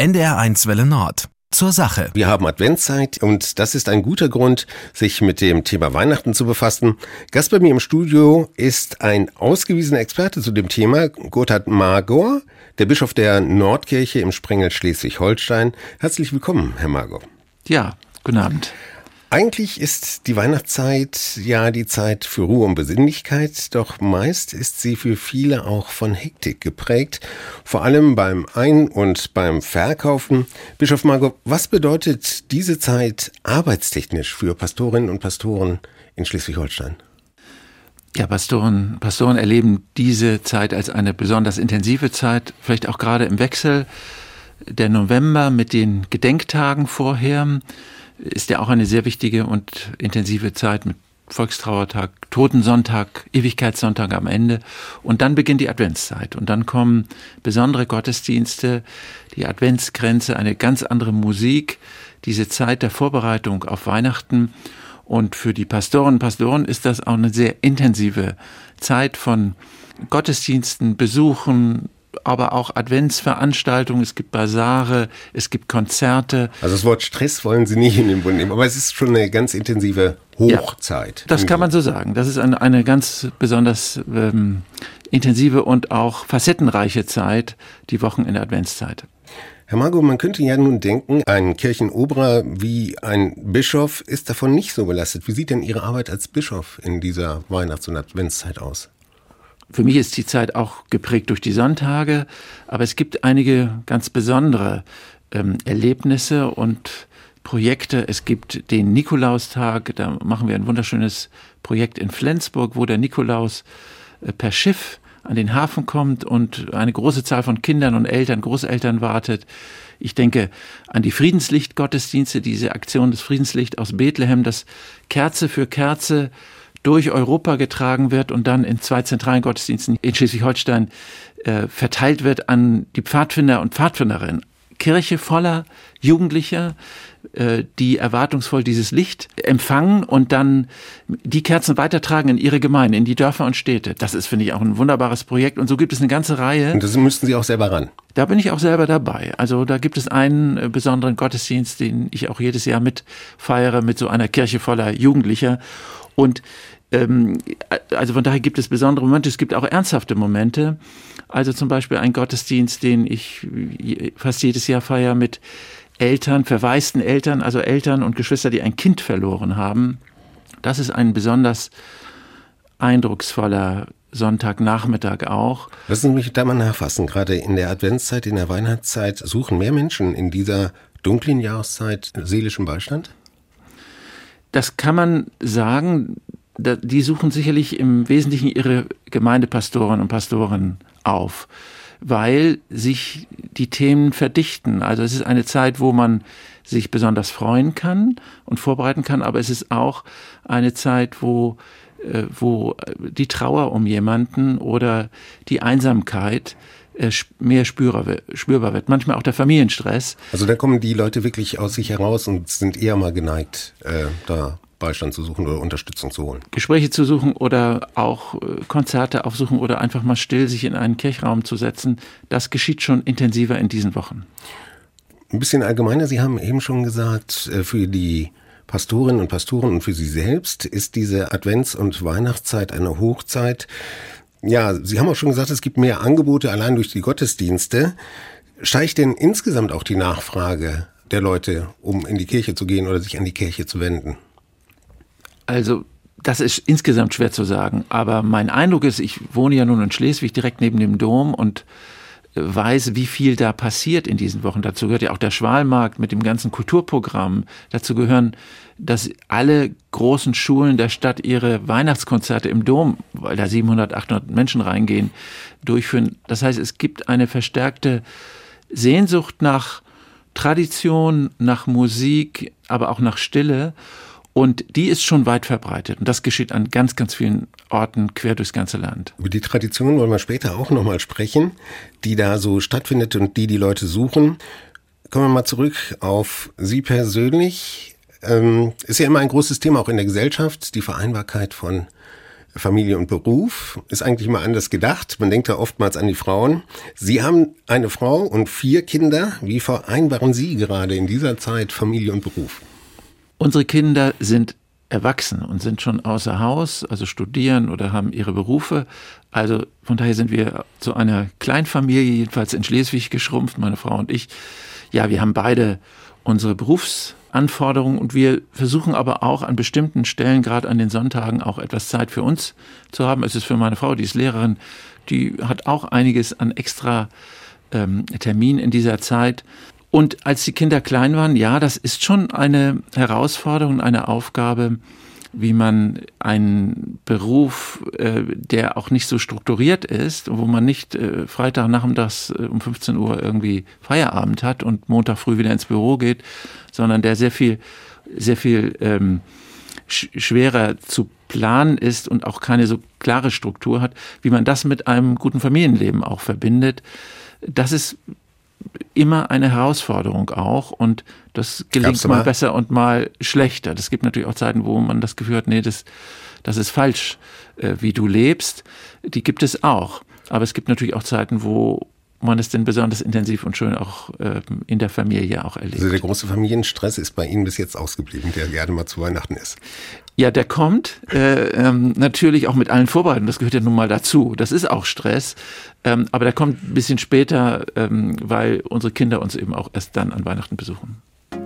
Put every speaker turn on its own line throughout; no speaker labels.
NDR1 Welle Nord. Zur Sache.
Wir haben Adventszeit und das ist ein guter Grund, sich mit dem Thema Weihnachten zu befassen. Gast bei mir im Studio ist ein ausgewiesener Experte zu dem Thema, Gotthard Magor, der Bischof der Nordkirche im Sprengel Schleswig-Holstein. Herzlich willkommen, Herr Magor.
Ja, guten Abend.
Eigentlich ist die Weihnachtszeit ja die Zeit für Ruhe und Besinnlichkeit, doch meist ist sie für viele auch von Hektik geprägt, vor allem beim Ein- und beim Verkaufen. Bischof Magor, was bedeutet diese Zeit arbeitstechnisch für Pastorinnen und Pastoren in Schleswig-Holstein?
Ja, Pastoren erleben diese Zeit als eine besonders intensive Zeit, vielleicht auch gerade im Wechsel. Der November mit den Gedenktagen vorher ist ja auch eine sehr wichtige und intensive Zeit mit Volkstrauertag, Totensonntag, Ewigkeitssonntag am Ende. Und dann beginnt die Adventszeit. Und dann kommen besondere Gottesdienste, die Adventskränze, eine ganz andere Musik, diese Zeit der Vorbereitung auf Weihnachten. Und für die Pastorinnen und Pastoren ist das auch eine sehr intensive Zeit von Gottesdiensten, Besuchen, aber auch Adventsveranstaltungen, es gibt Basare, es gibt Konzerte.
Also das Wort Stress wollen Sie nicht in den Mund nehmen, aber es ist schon eine ganz intensive Hochzeit.
Ja, das kann man so sagen. Das ist eine ganz besonders intensive und auch facettenreiche Zeit, die Wochen in der Adventszeit.
Herr Magor, man könnte ja nun denken, ein Kirchenoberer wie ein Bischof ist davon nicht so belastet. Wie sieht denn Ihre Arbeit als Bischof in dieser Weihnachts- und Adventszeit aus?
Für mich ist die Zeit auch geprägt durch die Sonntage, aber es gibt einige ganz besondere Erlebnisse und Projekte. Es gibt den Nikolaustag, da machen wir ein wunderschönes Projekt in Flensburg, wo der Nikolaus per Schiff an den Hafen kommt und eine große Zahl von Kindern und Eltern, Großeltern wartet. Ich denke an die Friedenslicht-Gottesdienste, diese Aktion des Friedenslicht aus Bethlehem, das Kerze für Kerze durch Europa getragen wird und dann in 2 zentralen Gottesdiensten in Schleswig-Holstein verteilt wird an die Pfadfinder und Pfadfinderinnen. Kirche voller Jugendlicher, die erwartungsvoll dieses Licht empfangen und dann die Kerzen weitertragen in ihre Gemeinden, in die Dörfer und Städte. Das ist, finde ich, auch ein wunderbares Projekt. Und so gibt es eine ganze Reihe.
Und das müssten Sie auch selber ran?
Da bin ich auch selber dabei. Also da gibt es einen besonderen Gottesdienst, den ich auch jedes Jahr mitfeiere mit so einer Kirche voller Jugendlicher. Und also von daher gibt es besondere Momente, es gibt auch ernsthafte Momente. Also zum Beispiel ein Gottesdienst, den ich fast jedes Jahr feiere mit Eltern, verwaisten Eltern, also Eltern und Geschwister, die ein Kind verloren haben. Das ist ein besonders eindrucksvoller Sonntagnachmittag auch.
Lassen Sie mich da mal nachfassen. Gerade in der Adventszeit, in der Weihnachtszeit suchen mehr Menschen in dieser dunklen Jahreszeit seelischen Beistand?
Das kann man sagen. Die suchen sicherlich im Wesentlichen ihre Gemeindepastoren und Pastoren auf, weil sich die Themen verdichten. Also es ist eine Zeit, wo man sich besonders freuen kann und vorbereiten kann, aber es ist auch eine Zeit, wo die Trauer um jemanden oder die Einsamkeit mehr spürbar wird. Manchmal auch der Familienstress.
Also da kommen die Leute wirklich aus sich heraus und sind eher mal geneigt, da Beistand zu suchen oder Unterstützung zu holen.
Gespräche zu suchen oder auch Konzerte aufsuchen oder einfach mal still sich in einen Kirchraum zu setzen, das geschieht schon intensiver in diesen Wochen.
Ein bisschen allgemeiner, Sie haben eben schon gesagt, für die Pastorinnen und Pastoren und für Sie selbst ist diese Advents- und Weihnachtszeit eine Hochzeit. Ja, Sie haben auch schon gesagt, es gibt mehr Angebote allein durch die Gottesdienste. Steigt denn insgesamt auch die Nachfrage der Leute, um in die Kirche zu gehen oder sich an die Kirche zu wenden?
Also das ist insgesamt schwer zu sagen, aber mein Eindruck ist, ich wohne ja nun in Schleswig direkt neben dem Dom und weiß, wie viel da passiert in diesen Wochen. Dazu gehört ja auch der Schwalmarkt mit dem ganzen Kulturprogramm. Dazu gehören, dass alle großen Schulen der Stadt ihre Weihnachtskonzerte im Dom, weil da 700, 800 Menschen reingehen, durchführen. Das heißt, es gibt eine verstärkte Sehnsucht nach Tradition, nach Musik, aber auch nach Stille. Und die ist schon weit verbreitet. Und das geschieht an ganz, ganz vielen Orten quer durchs ganze Land.
Über die Tradition wollen wir später auch nochmal sprechen, die da so stattfindet und die Leute suchen. Kommen wir mal zurück auf Sie persönlich. Ist ja immer ein großes Thema auch in der Gesellschaft, die Vereinbarkeit von Familie und Beruf ist eigentlich mal anders gedacht. Man denkt da oftmals an die Frauen. Sie haben eine Frau und 4 Kinder. Wie vereinbaren Sie gerade in dieser Zeit Familie und Beruf?
Unsere Kinder sind erwachsen und sind schon außer Haus, also studieren oder haben ihre Berufe. Also von daher sind wir zu einer Kleinfamilie, jedenfalls in Schleswig, geschrumpft, meine Frau und ich. Ja, wir haben beide unsere Berufsanforderungen und wir versuchen aber auch an bestimmten Stellen, gerade an den Sonntagen, auch etwas Zeit für uns zu haben. Es ist für meine Frau, die ist Lehrerin, die hat auch einiges an extra Terminen in dieser Zeit. Und als die Kinder klein waren, ja, das ist schon eine Herausforderung, eine Aufgabe, wie man einen Beruf, der auch nicht so strukturiert ist, wo man nicht Freitagnachmittags um 15 Uhr irgendwie Feierabend hat und Montag früh wieder ins Büro geht, sondern der sehr viel schwerer zu planen ist und auch keine so klare Struktur hat, wie man das mit einem guten Familienleben auch verbindet. Das ist immer eine Herausforderung auch und das gelingt mal besser und mal schlechter. Es gibt natürlich auch Zeiten, wo man das Gefühl hat, nee, das ist falsch, wie du lebst. Die gibt es auch. Aber es gibt natürlich auch Zeiten, wo man es denn besonders intensiv und schön auch in der Familie auch erlebt.
Also der große Familienstress ist bei Ihnen bis jetzt ausgeblieben, der gerne mal zu Weihnachten ist.
Ja, der kommt natürlich auch mit allen Vorbereitungen. Das gehört ja nun mal dazu. Das ist auch Stress. Aber der kommt ein bisschen später, weil unsere Kinder uns eben auch erst dann an Weihnachten besuchen.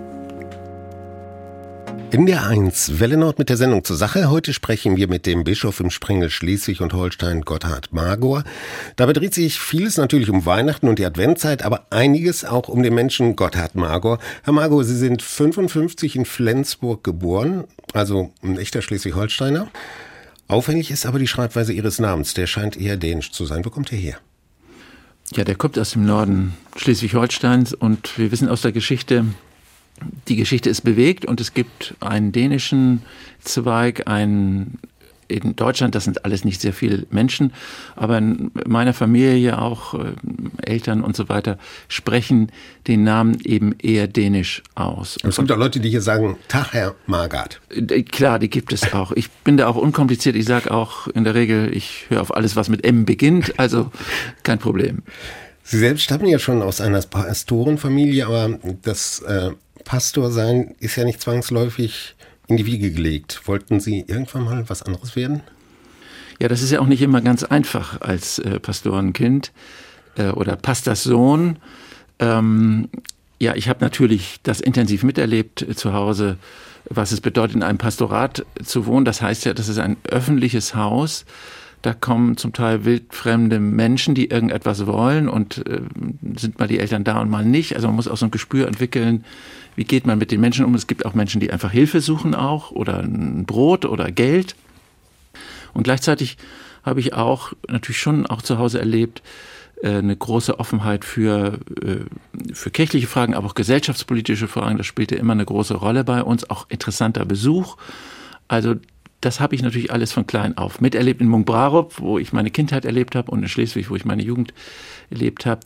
In der 1 Welle Nord mit der Sendung zur Sache. Heute sprechen wir mit dem Bischof im Sprengel Schleswig und Holstein, Gotthard Magor. Dabei dreht sich vieles natürlich um Weihnachten und die Adventzeit, aber einiges auch um den Menschen Gotthard Magor. Herr Magor, Sie sind 55 in Flensburg geboren, also ein echter Schleswig-Holsteiner. Auffällig ist aber die Schreibweise Ihres Namens, der scheint eher dänisch zu sein. Wo kommt er her?
Ja, der kommt aus dem Norden Schleswig-Holsteins und wir wissen aus der Geschichte, die Geschichte ist bewegt und es gibt einen dänischen Zweig, in Deutschland, das sind alles nicht sehr viele Menschen, aber in meiner Familie auch Eltern und so weiter sprechen den Namen eben eher dänisch aus.
Es gibt auch Leute, die hier sagen, Tag, Herr Magard.
Klar, die gibt es auch. Ich bin da auch unkompliziert. Ich sage auch in der Regel, ich höre auf alles, was mit M beginnt, also kein Problem.
Sie selbst stammen ja schon aus einer Pastorenfamilie, aber das Pastor sein ist ja nicht zwangsläufig in die Wiege gelegt. Wollten Sie irgendwann mal was anderes werden?
Ja, das ist ja auch nicht immer ganz einfach als Pastorenkind oder Pastorssohn. Ja, ich habe natürlich das intensiv miterlebt zu Hause, was es bedeutet, in einem Pastorat zu wohnen. Das heißt ja, das ist ein öffentliches Haus. Da kommen zum Teil wildfremde Menschen, die irgendetwas wollen und sind mal die Eltern da und mal nicht. Also man muss auch so ein Gespür entwickeln, wie geht man mit den Menschen um. Es gibt auch Menschen, die einfach Hilfe suchen auch oder ein Brot oder Geld. Und gleichzeitig habe ich auch natürlich schon auch zu Hause erlebt, eine große Offenheit für kirchliche Fragen, aber auch gesellschaftspolitische Fragen. Das spielte immer eine große Rolle bei uns, auch interessanter Besuch. Also das habe ich natürlich alles von klein auf miterlebt in Munkbrarup, wo ich meine Kindheit erlebt habe, und in Schleswig, wo ich meine Jugend erlebt habe.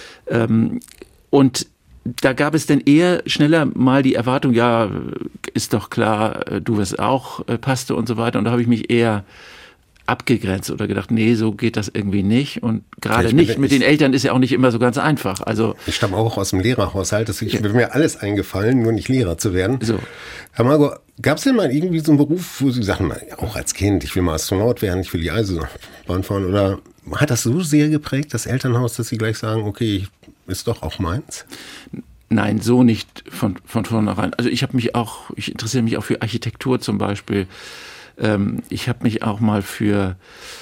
Und da gab es dann eher schneller mal die Erwartung, ja, ist doch klar, du wirst auch Pastor und so weiter. Und da habe ich mich eher abgegrenzt oder gedacht, nee, so geht das irgendwie nicht. Und gerade nicht mit den Eltern ist ja auch nicht immer so ganz einfach. Also
ich stamme auch aus dem Lehrerhaushalt, deswegen wird mir alles eingefallen, nur nicht Lehrer zu werden.
So.
Herr Magor, gab es denn mal irgendwie so einen Beruf, wo Sie sagten, auch als Kind, ich will mal Astronaut werden, ich will die Eisenbahn fahren, oder hat das so sehr geprägt, das Elternhaus, dass Sie gleich sagen, okay, ist doch auch meins?
Nein, so nicht von vornherein. Also ich interessiere mich auch für Architektur zum Beispiel. Ich habe mich auch mal für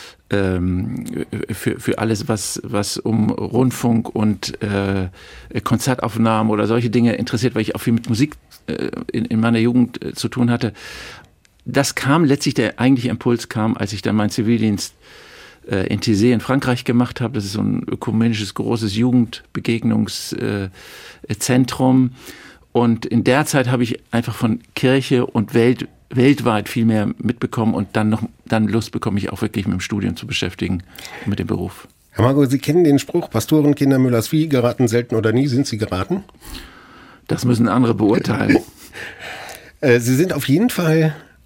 alles, was um Rundfunk und Konzertaufnahmen oder solche Dinge interessiert, weil ich auch viel mit Musik in meiner Jugend zu tun hatte. Das kam letztlich, der eigentliche Impuls kam, als ich dann meinen Zivildienst in Thésée in Frankreich gemacht habe. Das ist so ein ökumenisches, großes Jugendbegegnungszentrum. Und in der Zeit habe ich einfach von Kirche und weltweit viel mehr mitbekommen und dann Lust bekommen, mich auch wirklich mit dem Studium zu beschäftigen, mit dem Beruf.
Herr Magor, Sie kennen den Spruch, Pastorenkinder Müllers Vieh, geraten selten oder nie. Sind Sie geraten?
Das müssen andere beurteilen.
Sie sind auf jeden Fall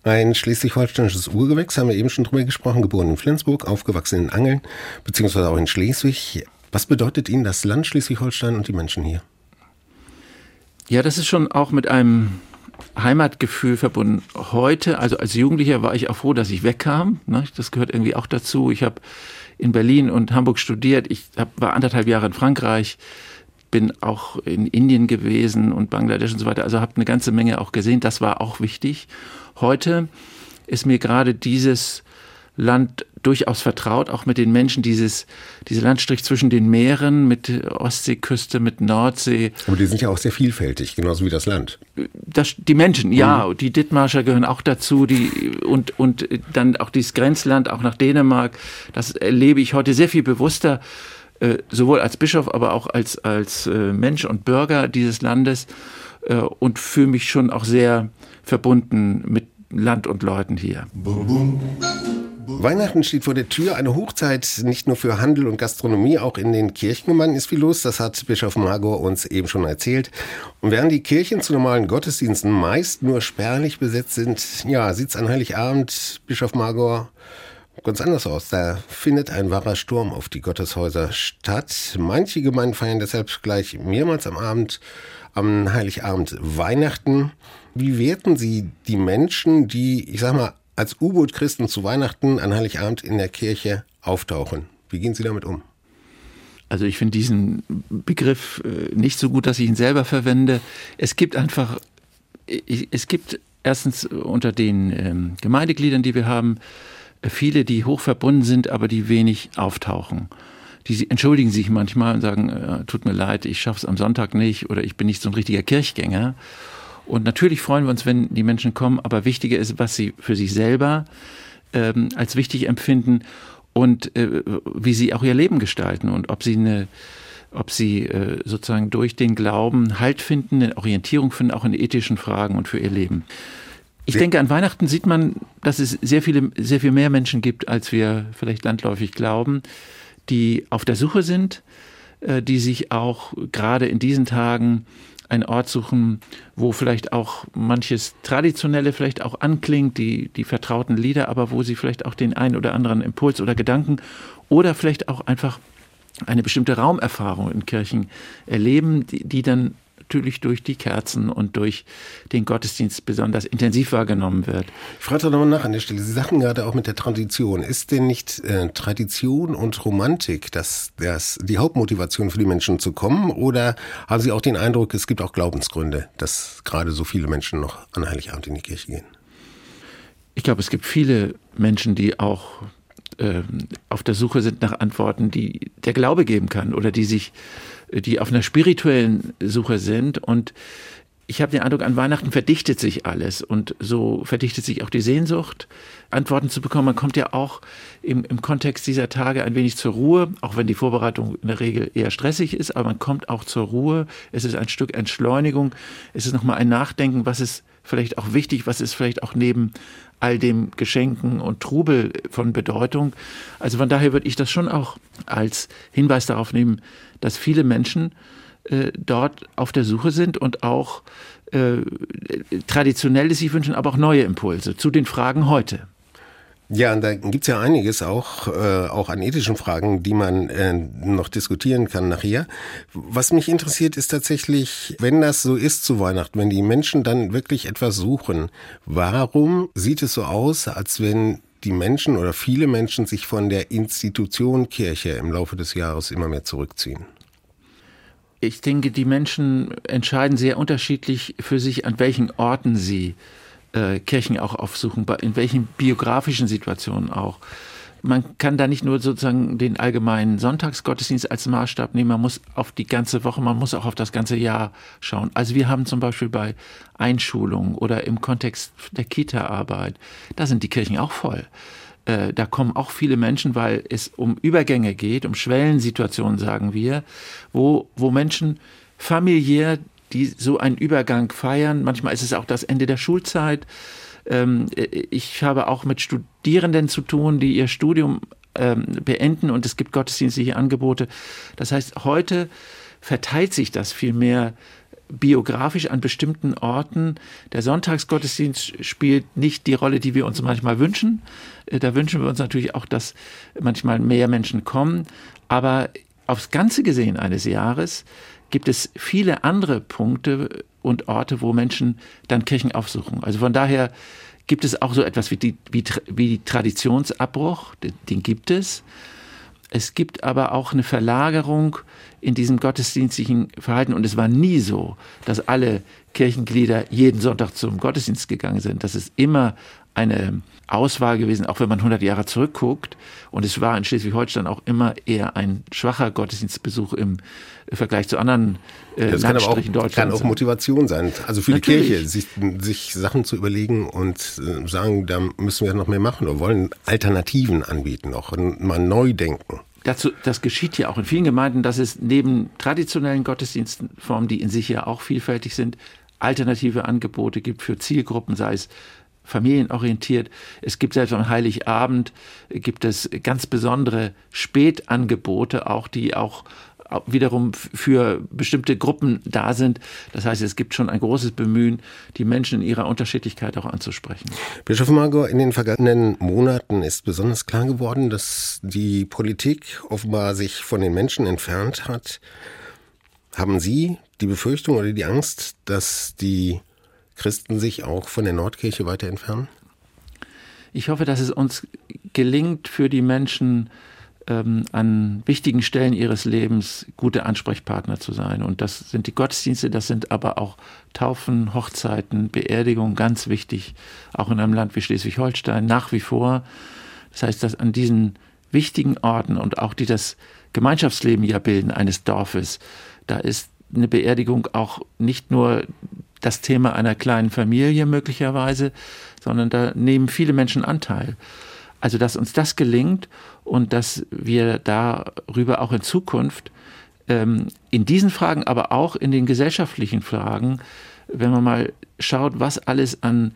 Ein schleswig-holsteinisches Urgewächs, haben wir eben schon drüber gesprochen, geboren in Flensburg, aufgewachsen in Angeln, beziehungsweise auch in Schleswig. Was bedeutet Ihnen das Land Schleswig-Holstein und die Menschen hier?
Ja, das ist schon auch mit einem Heimatgefühl verbunden. Heute, also als Jugendlicher, war ich auch froh, dass ich wegkam. Das gehört irgendwie auch dazu. Ich habe in Berlin und Hamburg studiert. Ich war 1,5 Jahre in Frankreich, bin auch in Indien gewesen und Bangladesch und so weiter. Also habe eine ganze Menge auch gesehen. Das war auch wichtig. Heute ist mir gerade dieses Land durchaus vertraut, auch mit den Menschen, dieser Landstrich zwischen den Meeren, mit Ostseeküste, mit Nordsee.
Aber die sind ja auch sehr vielfältig, genauso wie das Land.
Die Menschen, ja, die Dithmarscher gehören auch dazu, und dann auch dieses Grenzland, auch nach Dänemark, das erlebe ich heute sehr viel bewusster, sowohl als Bischof, aber auch als Mensch und Bürger dieses Landes, und fühle mich schon auch sehr verbunden mit Land und Leuten hier.
Weihnachten steht vor der Tür, eine Hochzeit nicht nur für Handel und Gastronomie, auch in den Kirchengemeinden ist viel los, das hat Bischof Magor uns eben schon erzählt. Und während die Kirchen zu normalen Gottesdiensten meist nur spärlich besetzt sind, ja, sieht's an Heiligabend, Bischof Magor, ganz anders aus. Da findet ein wahrer Sturm auf die Gotteshäuser statt. Manche Gemeinden feiern deshalb gleich mehrmals am Abend, am Heiligabend Weihnachten. Wie werten Sie die Menschen, die, ich sag mal, als U-Boot-Christen zu Weihnachten an Heiligabend in der Kirche auftauchen? Wie gehen Sie damit um?
Also ich finde diesen Begriff nicht so gut, dass ich ihn selber verwende. Es gibt erstens unter den Gemeindegliedern, die wir haben, viele, die hoch verbunden sind, aber die wenig auftauchen. Die entschuldigen sich manchmal und sagen, tut mir leid, ich schaff's am Sonntag nicht oder ich bin nicht so ein richtiger Kirchgänger. Und natürlich freuen wir uns, wenn die Menschen kommen, aber wichtiger ist, was sie für sich selber als wichtig empfinden und wie sie auch ihr Leben gestalten und ob sie sozusagen durch den Glauben Halt finden, eine Orientierung finden, auch in ethischen Fragen und für ihr Leben. Ich denke, an Weihnachten sieht man, dass es sehr viel mehr Menschen gibt, als wir vielleicht landläufig glauben, die auf der Suche sind, die sich auch gerade in diesen Tagen einen Ort suchen, wo vielleicht auch manches Traditionelle vielleicht auch anklingt, die vertrauten Lieder, aber wo sie vielleicht auch den einen oder anderen Impuls oder Gedanken oder vielleicht auch einfach eine bestimmte Raumerfahrung in Kirchen erleben, die dann natürlich durch die Kerzen und durch den Gottesdienst besonders intensiv wahrgenommen wird.
Ich frage doch nochmal nach an der Stelle. Sie sagten gerade auch mit der Tradition. Ist denn nicht Tradition und Romantik die Hauptmotivation für die Menschen zu kommen? Oder haben Sie auch den Eindruck, es gibt auch Glaubensgründe, dass gerade so viele Menschen noch an Heiligabend in die Kirche gehen?
Ich glaube, es gibt viele Menschen, die auch auf der Suche sind nach Antworten, die der Glaube geben kann oder die auf einer spirituellen Suche sind. Und ich habe den Eindruck, an Weihnachten verdichtet sich alles und so verdichtet sich auch die Sehnsucht, Antworten zu bekommen. Man kommt ja auch im Kontext dieser Tage ein wenig zur Ruhe, auch wenn die Vorbereitung in der Regel eher stressig ist, aber man kommt auch zur Ruhe. Es ist ein Stück Entschleunigung, es ist nochmal ein Nachdenken, was ist vielleicht auch wichtig, was ist vielleicht auch neben all dem Geschenken und Trubel von Bedeutung. Also von daher würde ich das schon auch als Hinweis darauf nehmen, dass viele Menschen dort auf der Suche sind und auch Traditionelles sich wünschen, aber auch neue Impulse zu den Fragen heute.
Ja, und da gibt's ja einiges auch an ethischen Fragen, die man noch diskutieren kann nachher. Was mich interessiert, ist tatsächlich, wenn das so ist zu Weihnachten, wenn die Menschen dann wirklich etwas suchen, warum sieht es so aus, als wenn die Menschen oder viele Menschen sich von der Institution Kirche im Laufe des Jahres immer mehr zurückziehen?
Ich denke, die Menschen entscheiden sehr unterschiedlich für sich, an welchen Orten sie Kirchen auch aufsuchen, in welchen biografischen Situationen auch. Man kann da nicht nur sozusagen den allgemeinen Sonntagsgottesdienst als Maßstab nehmen, man muss auf die ganze Woche, man muss auch auf das ganze Jahr schauen. Also wir haben zum Beispiel bei Einschulungen oder im Kontext der Kita-Arbeit, da sind die Kirchen auch voll. Da kommen auch viele Menschen, weil es um Übergänge geht, um Schwellensituationen, sagen wir, wo Menschen familiär die so einen Übergang feiern. Manchmal ist es auch das Ende der Schulzeit. Ich habe auch mit Studierenden zu tun, die ihr Studium beenden und es gibt gottesdienstliche Angebote. Das heißt, heute verteilt sich das viel mehr biografisch an bestimmten Orten. Der Sonntagsgottesdienst spielt nicht die Rolle, die wir uns manchmal wünschen. Da wünschen wir uns natürlich auch, dass manchmal mehr Menschen kommen. Aber aufs Ganze gesehen eines Jahres gibt es viele andere Punkte und Orte, wo Menschen dann Kirchen aufsuchen. Also von daher gibt es auch so etwas wie Traditionsabbruch, den gibt es. Es gibt aber auch eine Verlagerung in diesem gottesdienstlichen Verhalten. Und es war nie so, dass alle Kirchenglieder jeden Sonntag zum Gottesdienst gegangen sind. Das ist immer eine Auswahl gewesen, auch wenn man 100 Jahre zurückguckt. Und es war in Schleswig-Holstein auch immer eher ein schwacher Gottesdienstbesuch im Vergleich zu anderen Landstrichen Deutschlands.
Kann auch Motivation sein. Also für
Natürlich.
Die Kirche, sich Sachen zu überlegen und sagen, da müssen wir noch mehr machen oder wollen Alternativen anbieten, auch mal neu denken.
Das geschieht ja auch in vielen Gemeinden, dass es neben traditionellen Gottesdienstformen, die in sich ja auch vielfältig sind, alternative Angebote gibt für Zielgruppen, sei es familienorientiert. Es gibt selbst am Heiligabend gibt es ganz besondere Spätangebote, auch die auch wiederum für bestimmte Gruppen da sind. Das heißt, es gibt schon ein großes Bemühen, die Menschen in ihrer Unterschiedlichkeit auch anzusprechen.
Bischof Magor, in den vergangenen Monaten ist besonders klar geworden, dass die Politik offenbar sich von den Menschen entfernt hat. Haben Sie die Befürchtung oder die Angst, dass die Christen sich auch von der Nordkirche weiter entfernen?
Ich hoffe, dass es uns gelingt, für die Menschen an wichtigen Stellen ihres Lebens gute Ansprechpartner zu sein. Und das sind die Gottesdienste, das sind aber auch Taufen, Hochzeiten, Beerdigungen, ganz wichtig, auch in einem Land wie Schleswig-Holstein nach wie vor. Das heißt, dass an diesen wichtigen Orten und auch die das Gemeinschaftsleben ja bilden eines Dorfes, da ist eine Beerdigung auch nicht nur das Thema einer kleinen Familie möglicherweise, sondern da nehmen viele Menschen Anteil. Also, dass uns das gelingt und dass wir darüber auch in Zukunft in diesen Fragen, aber auch in den gesellschaftlichen Fragen, wenn man mal schaut, was alles an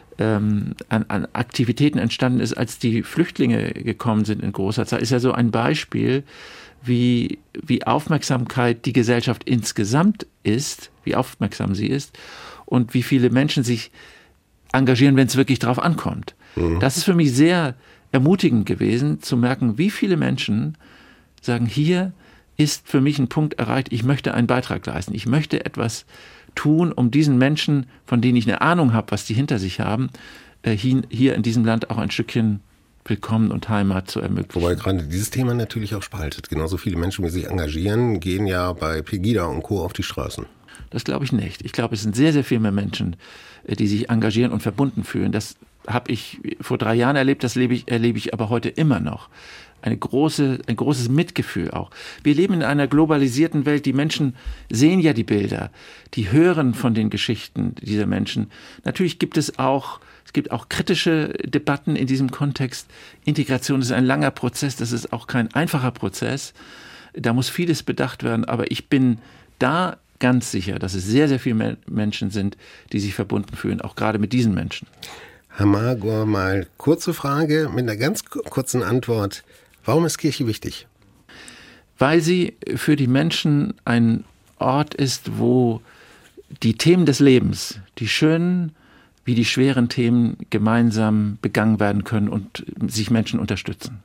Aktivitäten entstanden ist, als die Flüchtlinge gekommen sind in großer Zahl, ist ja so ein Beispiel, wie Aufmerksamkeit die Gesellschaft insgesamt ist, wie aufmerksam sie ist und wie viele Menschen sich engagieren, wenn es wirklich drauf ankommt. Mhm. Das ist für mich sehr ermutigend gewesen, zu merken, wie viele Menschen sagen, hier ist für mich ein Punkt erreicht, ich möchte einen Beitrag leisten, ich möchte etwas tun, um diesen Menschen, von denen ich eine Ahnung habe, was die hinter sich haben, hier in diesem Land auch ein Stückchen Willkommen und Heimat zu ermöglichen.
Wobei gerade dieses Thema natürlich auch spaltet. Genauso viele Menschen, wie sich engagieren, gehen ja bei Pegida und Co. auf die Straßen.
Das glaube ich nicht. Ich glaube, es sind sehr, sehr viel mehr Menschen, die sich engagieren und verbunden fühlen. Das habe ich vor 3 Jahren erlebt, das erlebe ich aber heute immer noch. Ein großes Mitgefühl auch. Wir leben in einer globalisierten Welt. Die Menschen sehen ja die Bilder, die hören von den Geschichten dieser Menschen. Natürlich gibt es auch kritische Debatten in diesem Kontext. Integration ist ein langer Prozess, das ist auch kein einfacher Prozess. Da muss vieles bedacht werden, aber ich bin da ganz sicher, dass es sehr, sehr viele Menschen sind, die sich verbunden fühlen, auch gerade mit diesen Menschen.
Herr Magor, mal kurze Frage mit einer ganz kurzen Antwort. Warum ist Kirche wichtig?
Weil sie für die Menschen ein Ort ist, wo die Themen des Lebens, die schönen wie die schweren Themen gemeinsam begangen werden können und sich Menschen unterstützen.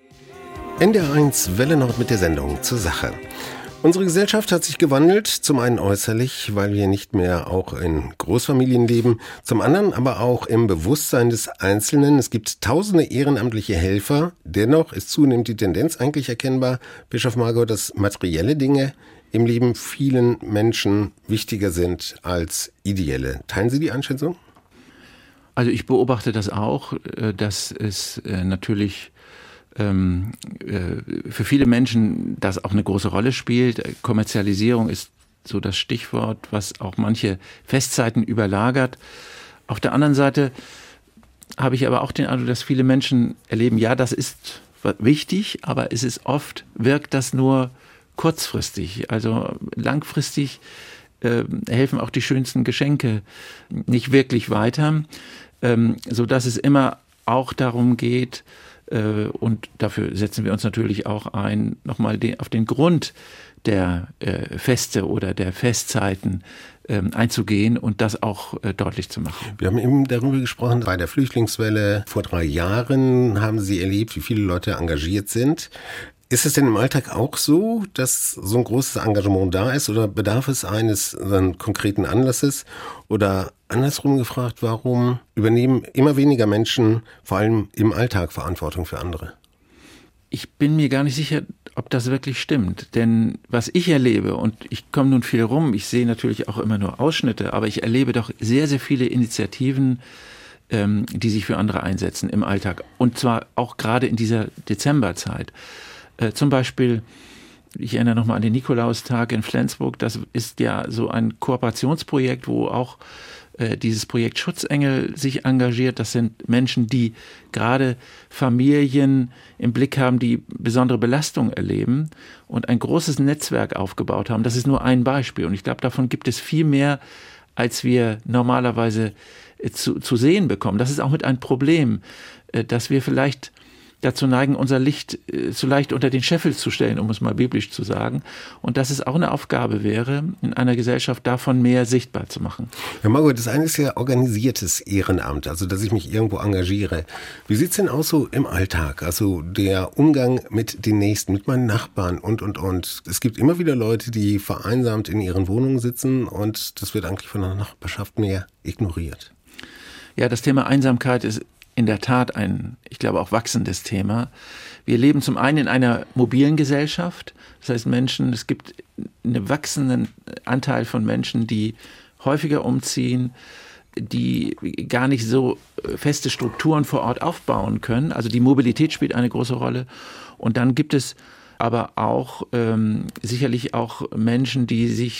NDR 1 Welle Nord mit der Sendung zur Sache. Unsere Gesellschaft hat sich gewandelt, zum einen äußerlich, weil wir nicht mehr auch in Großfamilien leben, zum anderen aber auch im Bewusstsein des Einzelnen. Es gibt tausende ehrenamtliche Helfer, dennoch ist zunehmend die Tendenz eigentlich erkennbar, Bischof Magor, dass materielle Dinge im Leben vielen Menschen wichtiger sind als ideelle. Teilen Sie die Einschätzung?
Also ich beobachte das auch, dass es natürlich für viele Menschen das auch eine große Rolle spielt. Kommerzialisierung ist so das Stichwort, was auch manche Festzeiten überlagert. Auf der anderen Seite habe ich aber auch den Eindruck, dass viele Menschen erleben, ja, das ist wichtig, aber es ist oft, wirkt das nur kurzfristig. Also langfristig helfen auch die schönsten Geschenke nicht wirklich weiter, sodass es immer auch darum geht, Und dafür setzen wir uns natürlich auch ein, nochmal auf den Grund der Feste oder der Festzeiten einzugehen und das auch deutlich zu machen.
Wir haben eben darüber gesprochen, bei der Flüchtlingswelle vor 3 Jahren haben Sie erlebt, wie viele Leute engagiert sind. Ist es denn im Alltag auch so, dass so ein großes Engagement da ist oder bedarf es eines konkreten Anlasses? Oder andersrum gefragt, warum übernehmen immer weniger Menschen, vor allem im Alltag, Verantwortung für andere?
Ich bin mir gar nicht sicher, ob das wirklich stimmt. Denn was ich erlebe, und ich komme nun viel rum, ich sehe natürlich auch immer nur Ausschnitte, aber ich erlebe doch sehr, sehr viele Initiativen, die sich für andere einsetzen im Alltag. Und zwar auch gerade in dieser Dezemberzeit. Zum Beispiel, ich erinnere nochmal an den Nikolaustag in Flensburg, das ist ja so ein Kooperationsprojekt, wo auch dieses Projekt Schutzengel sich engagiert. Das sind Menschen, die gerade Familien im Blick haben, die besondere Belastung erleben und ein großes Netzwerk aufgebaut haben. Das ist nur ein Beispiel. Und ich glaube, davon gibt es viel mehr, als wir normalerweise zu sehen bekommen. Das ist auch mit ein Problem, dass wir vielleicht dazu neigen, unser Licht zu leicht unter den Scheffel zu stellen, um es mal biblisch zu sagen. Und dass es auch eine Aufgabe wäre, in einer Gesellschaft davon mehr sichtbar zu machen.
Ja, Margot, das eine ist ja organisiertes Ehrenamt, also dass ich mich irgendwo engagiere. Wie sieht's denn aus so im Alltag? Also der Umgang mit den Nächsten, mit meinen Nachbarn und. Es gibt immer wieder Leute, die vereinsamt in ihren Wohnungen sitzen und das wird eigentlich von der Nachbarschaft mehr ignoriert.
Ja, das Thema Einsamkeit ist in der Tat ein, ich glaube, auch wachsendes Thema. Wir leben zum einen in einer mobilen Gesellschaft. Das heißt, es gibt einen wachsenden Anteil von Menschen, die häufiger umziehen, die gar nicht so feste Strukturen vor Ort aufbauen können. Also die Mobilität spielt eine große Rolle. Und dann gibt es aber auch sicherlich auch Menschen, die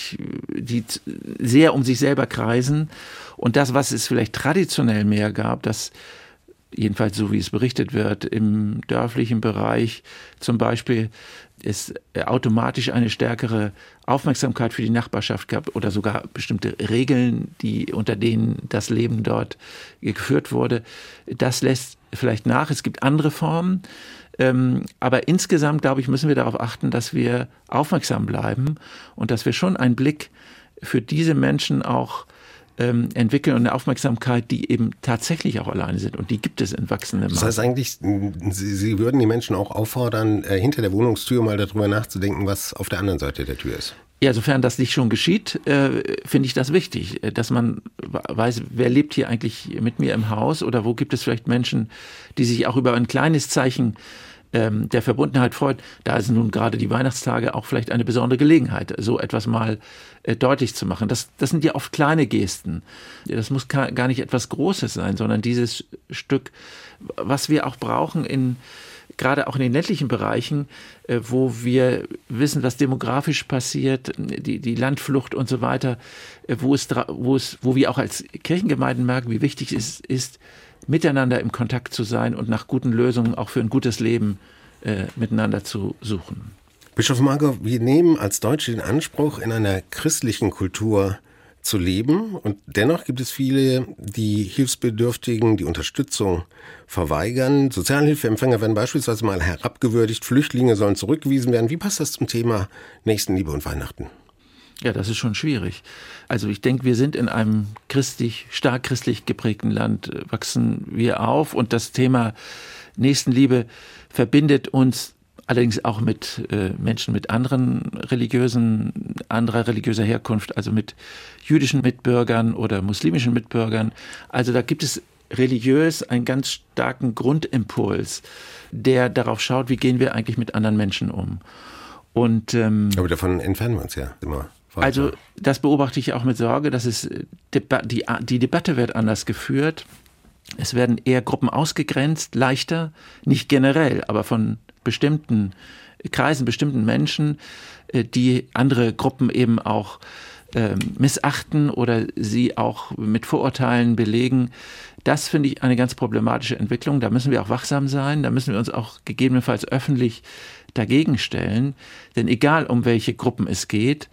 sehr um sich selber kreisen. Und das, was es vielleicht traditionell mehr gab, das jedenfalls so wie es berichtet wird, im dörflichen Bereich zum Beispiel es automatisch eine stärkere Aufmerksamkeit für die Nachbarschaft gab oder sogar bestimmte Regeln, unter denen das Leben dort geführt wurde. Das lässt vielleicht nach. Es gibt andere Formen. Aber insgesamt, glaube ich, müssen wir darauf achten, dass wir aufmerksam bleiben und dass wir schon einen Blick für diese Menschen auch entwickeln und eine Aufmerksamkeit, die eben tatsächlich auch alleine sind. Und die gibt es in wachsendem Maß.
Das heißt eigentlich, Sie würden die Menschen auch auffordern, hinter der Wohnungstür mal darüber nachzudenken, was auf der anderen Seite der Tür ist.
Ja, sofern das nicht schon geschieht, finde ich das wichtig, dass man weiß, wer lebt hier eigentlich mit mir im Haus oder wo gibt es vielleicht Menschen, die sich auch über ein kleines Zeichen der Verbundenheit freut. Da ist nun gerade die Weihnachtstage auch vielleicht eine besondere Gelegenheit, so etwas mal deutlich zu machen. Das sind ja oft kleine Gesten. Das muss gar nicht etwas Großes sein, sondern dieses Stück, was wir auch brauchen gerade auch in den ländlichen Bereichen, wo wir wissen, was demografisch passiert, die Landflucht und so weiter, wo wir auch als Kirchengemeinden merken, wie wichtig es ist, miteinander im Kontakt zu sein und nach guten Lösungen auch für ein gutes Leben miteinander zu suchen.
Bischof Margot, wir nehmen als Deutsche den Anspruch, in einer christlichen Kultur zu leben. Und dennoch gibt es viele, die Hilfsbedürftigen die Unterstützung verweigern. Sozialhilfeempfänger werden beispielsweise mal herabgewürdigt, Flüchtlinge sollen zurückgewiesen werden. Wie passt das zum Thema Nächstenliebe und Weihnachten?
Ja, das ist schon schwierig. Also ich denke, wir sind in einem stark christlich geprägten Land, wachsen wir auf und das Thema Nächstenliebe verbindet uns allerdings auch mit Menschen mit anderer religiöser Herkunft, also mit jüdischen Mitbürgern oder muslimischen Mitbürgern. Also da gibt es religiös einen ganz starken Grundimpuls, der darauf schaut, wie gehen wir eigentlich mit anderen Menschen um. Und,
aber davon entfernen wir uns ja immer.
Also das beobachte ich auch mit Sorge, dass die Debatte wird anders geführt. Es werden eher Gruppen ausgegrenzt, leichter, nicht generell, aber von bestimmten Kreisen, bestimmten Menschen, die andere Gruppen eben auch missachten oder sie auch mit Vorurteilen belegen. Das finde ich eine ganz problematische Entwicklung. Da müssen wir auch wachsam sein. Da müssen wir uns auch gegebenenfalls öffentlich dagegen stellen. Denn egal, um welche Gruppen es geht,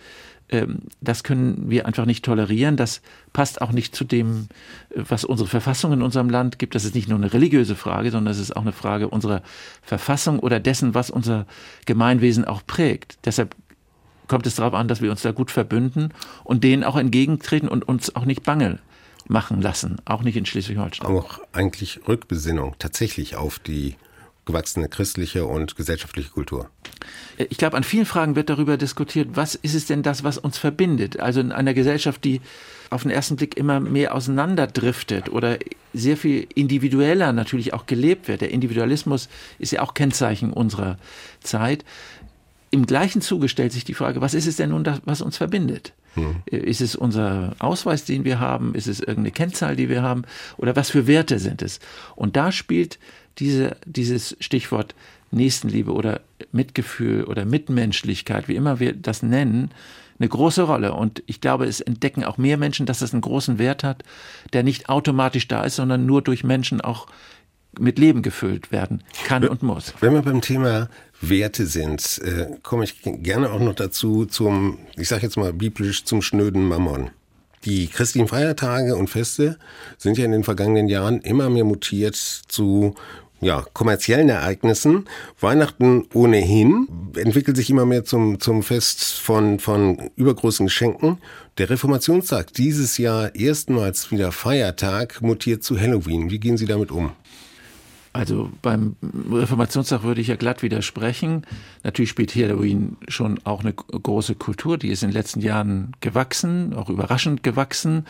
Das können wir einfach nicht tolerieren. Das passt auch nicht zu dem, was unsere Verfassung in unserem Land gibt. Das ist nicht nur eine religiöse Frage, sondern es ist auch eine Frage unserer Verfassung oder dessen, was unser Gemeinwesen auch prägt. Deshalb kommt es darauf an, dass wir uns da gut verbünden und denen auch entgegentreten und uns auch nicht bange machen lassen, auch nicht in Schleswig-Holstein.
Auch eigentlich Rückbesinnung tatsächlich auf die gewachsene christliche und gesellschaftliche Kultur.
Ich glaube, an vielen Fragen wird darüber diskutiert, was ist es denn das, was uns verbindet? Also in einer Gesellschaft, die auf den ersten Blick immer mehr auseinanderdriftet oder sehr viel individueller natürlich auch gelebt wird. Der Individualismus ist ja auch Kennzeichen unserer Zeit. Im gleichen Zuge stellt sich die Frage, was ist es denn nun, was uns verbindet? Ist es unser Ausweis, den wir haben? Ist es irgendeine Kennzahl, die wir haben? Oder was für Werte sind es? Und da spielt dieses Stichwort Nächstenliebe oder Mitgefühl oder Mitmenschlichkeit, wie immer wir das nennen, eine große Rolle. Und ich glaube, es entdecken auch mehr Menschen, dass das einen großen Wert hat, der nicht automatisch da ist, sondern nur durch Menschen auch mit Leben gefüllt werden kann und muss.
Wenn wir beim Thema Werte sind, komme ich gerne auch noch dazu zum, ich sage jetzt mal biblisch, zum schnöden Mammon. Die christlichen Feiertage und Feste sind ja in den vergangenen Jahren immer mehr mutiert zu kommerziellen Ereignissen. Weihnachten ohnehin entwickelt sich immer mehr zum Fest von übergroßen Geschenken. Der Reformationstag dieses Jahr erstmals wieder Feiertag mutiert zu Halloween. Wie gehen Sie damit um?
Also beim Reformationstag würde ich ja glatt widersprechen. Natürlich spielt Halloween schon auch eine große Kultur, die ist in den letzten Jahren gewachsen, auch überraschend gewachsen.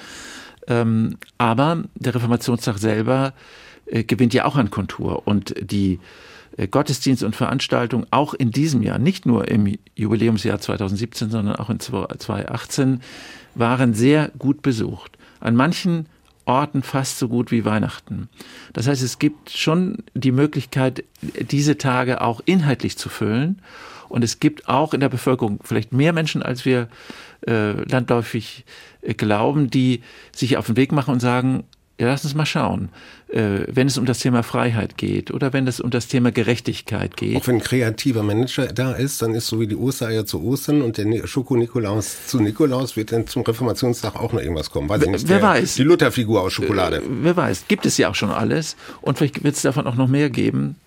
Aber der Reformationstag selber gewinnt ja auch an Kontur. Und die Gottesdienst und Veranstaltungen auch in diesem Jahr, nicht nur im Jubiläumsjahr 2017, sondern auch in 2018, waren sehr gut besucht. An manchen Orten fast so gut wie Weihnachten. Das heißt, es gibt schon die Möglichkeit, diese Tage auch inhaltlich zu füllen. Und es gibt auch in der Bevölkerung vielleicht mehr Menschen, als wir landläufig glauben, die sich auf den Weg machen und sagen, ja, lass uns mal schauen, wenn es um das Thema Freiheit geht oder wenn es um das Thema Gerechtigkeit geht.
Auch wenn ein kreativer Manager da ist, dann ist so wie die Ostereier zu Ostern und der Schoko-Nikolaus zu Nikolaus, wird dann zum Reformationstag auch noch irgendwas kommen. Weiß ich nicht,
wer weiß.
Die Luther-Figur aus Schokolade.
Wer weiß, gibt es ja auch schon alles und vielleicht wird es davon auch noch mehr geben.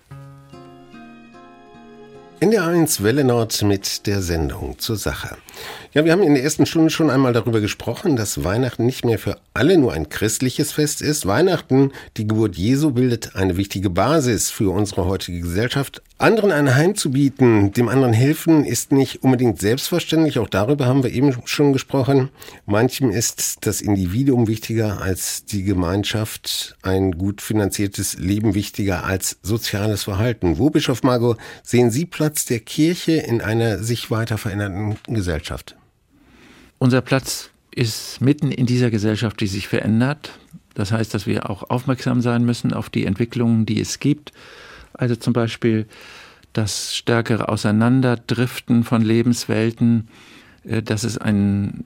NDR1 Welle Nord mit der Sendung zur Sache. Ja, wir haben in der ersten Stunde schon einmal darüber gesprochen, dass Weihnachten nicht mehr für alle nur ein christliches Fest ist. Weihnachten, die Geburt Jesu, bildet eine wichtige Basis für unsere heutige Gesellschaft. Anderen ein Heim zu bieten, dem anderen helfen, ist nicht unbedingt selbstverständlich. Auch darüber haben wir eben schon gesprochen. Manchem ist das Individuum wichtiger als die Gemeinschaft, ein gut finanziertes Leben wichtiger als soziales Verhalten. Wo, Bischof Margot, sehen Sie Platz der Kirche in einer sich weiter verändernden Gesellschaft?
Unser Platz ist mitten in dieser Gesellschaft, die sich verändert. Das heißt, dass wir auch aufmerksam sein müssen auf die Entwicklungen, die es gibt. Also zum Beispiel das stärkere Auseinanderdriften von Lebenswelten. Das ist eine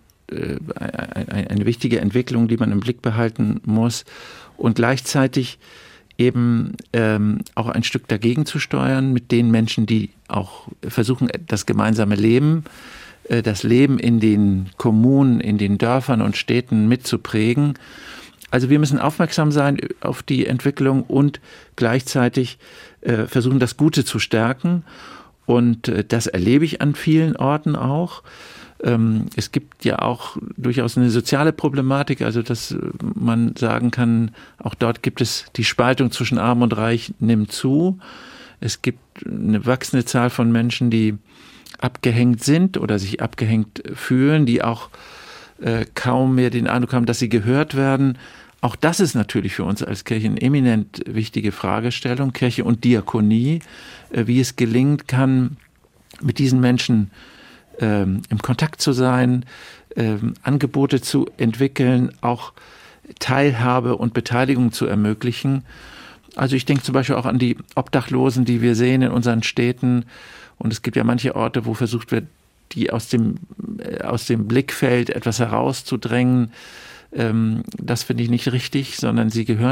wichtige Entwicklung, die man im Blick behalten muss. Und gleichzeitig eben auch ein Stück dagegen zu steuern mit den Menschen, die auch versuchen, das gemeinsame Leben, das Leben in den Kommunen, in den Dörfern und Städten mitzuprägen. Also wir müssen aufmerksam sein auf die Entwicklung und gleichzeitig versuchen, das Gute zu stärken. Und das erlebe ich an vielen Orten auch. Es gibt ja auch durchaus eine soziale Problematik, also dass man sagen kann, auch dort gibt es die Spaltung zwischen Arm und Reich nimmt zu. Es gibt eine wachsende Zahl von Menschen, die abgehängt sind oder sich abgehängt fühlen, die auch kaum mehr den Eindruck haben, dass sie gehört werden. Auch das ist natürlich für uns als Kirche eine eminent wichtige Fragestellung, Kirche und Diakonie, wie es gelingen kann, mit diesen Menschen im Kontakt zu sein, Angebote zu entwickeln, auch Teilhabe und Beteiligung zu ermöglichen. Also ich denke zum Beispiel auch an die Obdachlosen, die wir sehen in unseren Städten. Und es gibt ja manche Orte, wo versucht wird, die aus dem Blickfeld etwas herauszudrängen. Das finde ich nicht richtig, sondern sie gehören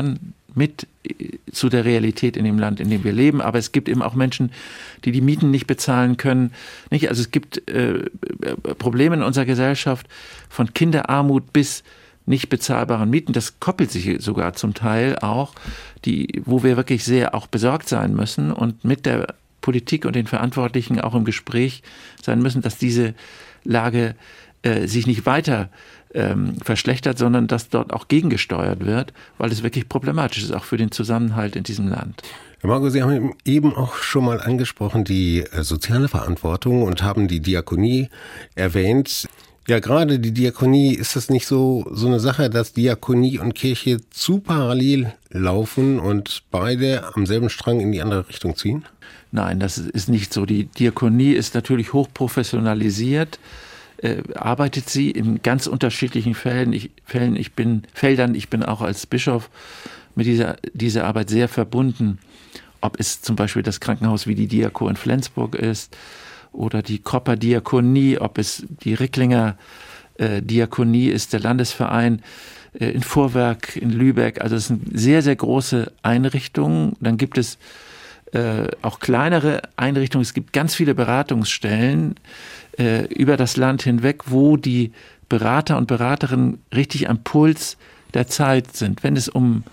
mit zu der Realität in dem Land, in dem wir leben. Aber es gibt eben auch Menschen, die die Mieten nicht bezahlen können. Nicht? Also es gibt Probleme in unserer Gesellschaft von Kinderarmut bis nicht bezahlbaren Mieten. Das koppelt sich sogar zum Teil auch, wo wir wirklich sehr auch besorgt sein müssen und mit der Politik und den Verantwortlichen auch im Gespräch sein müssen, dass diese Lage sich nicht weiter verschlechtert, sondern dass dort auch gegengesteuert wird, weil es wirklich problematisch ist, auch für den Zusammenhalt in diesem Land.
Herr Marco, Sie haben eben auch schon mal angesprochen, die soziale Verantwortung und haben die Diakonie erwähnt. Ja, gerade die Diakonie, ist das nicht so eine Sache, dass Diakonie und Kirche zu parallel laufen und beide am selben Strang in die andere Richtung ziehen?
Nein, das ist nicht so. Die Diakonie ist natürlich hochprofessionalisiert, arbeitet sie in ganz unterschiedlichen Feldern. Ich bin auch als Bischof mit dieser Arbeit sehr verbunden. Ob es zum Beispiel das Krankenhaus wie die Diako in Flensburg ist oder die Kropper Diakonie, ob es die Ricklinger Diakonie ist, der Landesverein in Vorwerk, in Lübeck. Also es sind sehr, sehr große Einrichtungen. Dann gibt es auch kleinere Einrichtungen. Es gibt ganz viele Beratungsstellen über das Land hinweg, wo die Berater und Beraterinnen richtig am Puls der Zeit sind. Wenn es um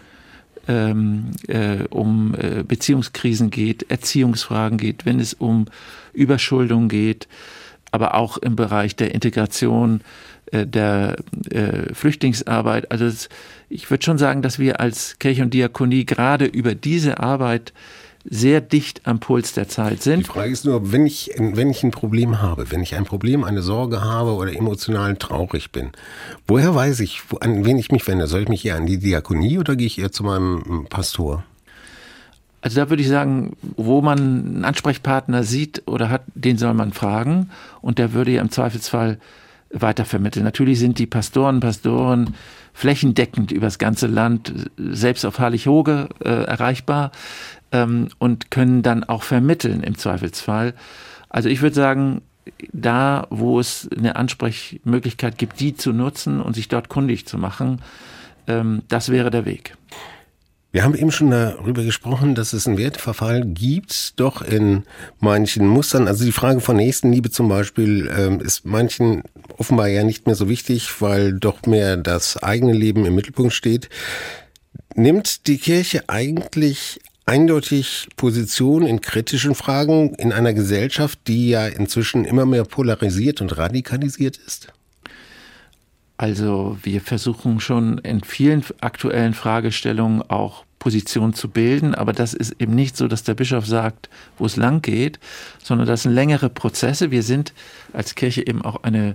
Beziehungskrisen geht, Erziehungsfragen geht, wenn es um Überschuldung geht, aber auch im Bereich der Integration, der Flüchtlingsarbeit. Also ich würde schon sagen, dass wir als Kirche und Diakonie gerade über diese Arbeit sehr dicht am Puls der Zeit sind.
Die Frage ist nur, wenn ich ein Problem habe, wenn ich ein Problem, eine Sorge habe oder emotional traurig bin, woher weiß ich, an wen ich mich wende? Soll ich mich eher an die Diakonie oder gehe ich eher zu meinem Pastor?
Also da würde ich sagen, wo man einen Ansprechpartner sieht oder hat, den soll man fragen und der würde ja im Zweifelsfall weitervermitteln. Natürlich sind die Pastoren flächendeckend über das ganze Land, selbst auf Harlichhoge erreichbar und können dann auch vermitteln im Zweifelsfall. Also ich würde sagen, da, wo es eine Ansprechmöglichkeit gibt, die zu nutzen und sich dort kundig zu machen, das wäre der Weg.
Wir haben eben schon darüber gesprochen, dass es einen Werteverfall gibt, doch in manchen Mustern. Also die Frage von Nächstenliebe zum Beispiel ist manchen offenbar ja nicht mehr so wichtig, weil doch mehr das eigene Leben im Mittelpunkt steht. Nimmt die Kirche eigentlich eindeutig Position in kritischen Fragen in einer Gesellschaft, die ja inzwischen immer mehr polarisiert und radikalisiert ist?
Also wir versuchen schon in vielen aktuellen Fragestellungen auch Position zu bilden, aber das ist eben nicht so, dass der Bischof sagt, wo es lang geht, sondern das sind längere Prozesse. Wir sind als Kirche eben auch eine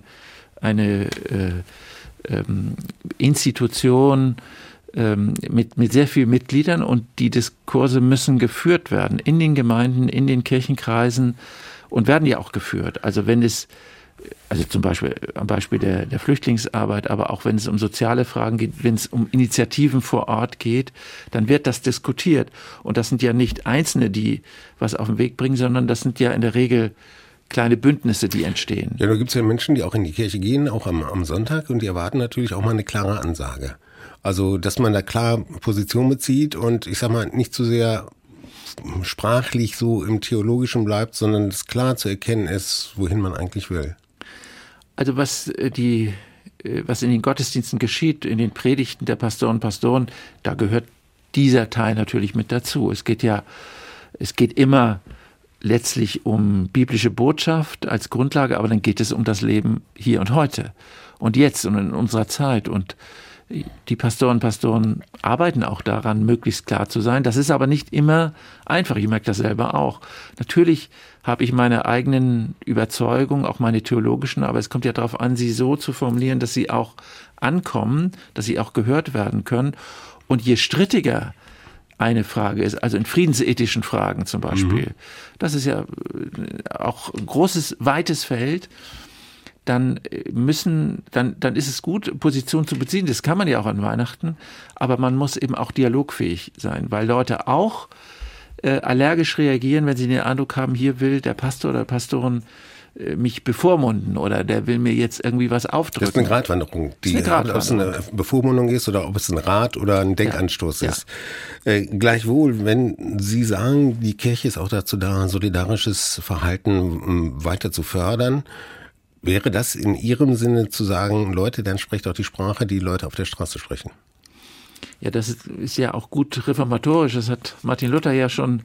Institution mit sehr vielen Mitgliedern und die Diskurse müssen geführt werden in den Gemeinden, in den Kirchenkreisen und werden ja auch geführt. Also zum Beispiel am Beispiel der Flüchtlingsarbeit, aber auch wenn es um soziale Fragen geht, wenn es um Initiativen vor Ort geht, dann wird das diskutiert. Und das sind ja nicht Einzelne, die was auf den Weg bringen, sondern das sind ja in der Regel kleine Bündnisse, die entstehen.
Ja, da gibt es ja Menschen, die auch in die Kirche gehen, auch am Sonntag, und die erwarten natürlich auch mal eine klare Ansage. Also, dass man da klar Position bezieht und ich sag mal, nicht zu sehr sprachlich so im Theologischen bleibt, sondern es klar zu erkennen ist, wohin man eigentlich will.
Also was in den Gottesdiensten geschieht, in den Predigten der Pastoren und Pastoren, da gehört dieser Teil natürlich mit dazu. Es geht immer letztlich um biblische Botschaft als Grundlage, aber dann geht es um das Leben hier und heute und jetzt und in unserer Zeit. Und die Pastoren und Pastoren arbeiten auch daran, möglichst klar zu sein. Das ist aber nicht immer einfach. Ich merke das selber auch. Natürlich habe ich meine eigenen Überzeugungen, auch meine theologischen, aber es kommt ja darauf an, sie so zu formulieren, dass sie auch ankommen, dass sie auch gehört werden können. Und je strittiger eine Frage ist, also in friedensethischen Fragen zum Beispiel, das ist ja auch ein großes, weites Feld, dann ist es gut, Position zu beziehen. Das kann man ja auch an Weihnachten, aber man muss eben auch dialogfähig sein, weil Leute auch allergisch reagieren, wenn sie den Eindruck haben, hier will der Pastor oder Pastorin mich bevormunden oder der will mir jetzt irgendwie was aufdrücken.
Das ist eine Gratwanderung, ob es eine Bevormundung ist oder ob es ein Rat oder ein Denkanstoß ist. Gleichwohl, wenn Sie sagen, die Kirche ist auch dazu da, solidarisches Verhalten weiter zu fördern, wäre das in Ihrem Sinne zu sagen, Leute, dann sprecht auch die Sprache, die Leute auf der Straße sprechen?
Ja, das ist ja auch gut reformatorisch. Das hat Martin Luther ja schon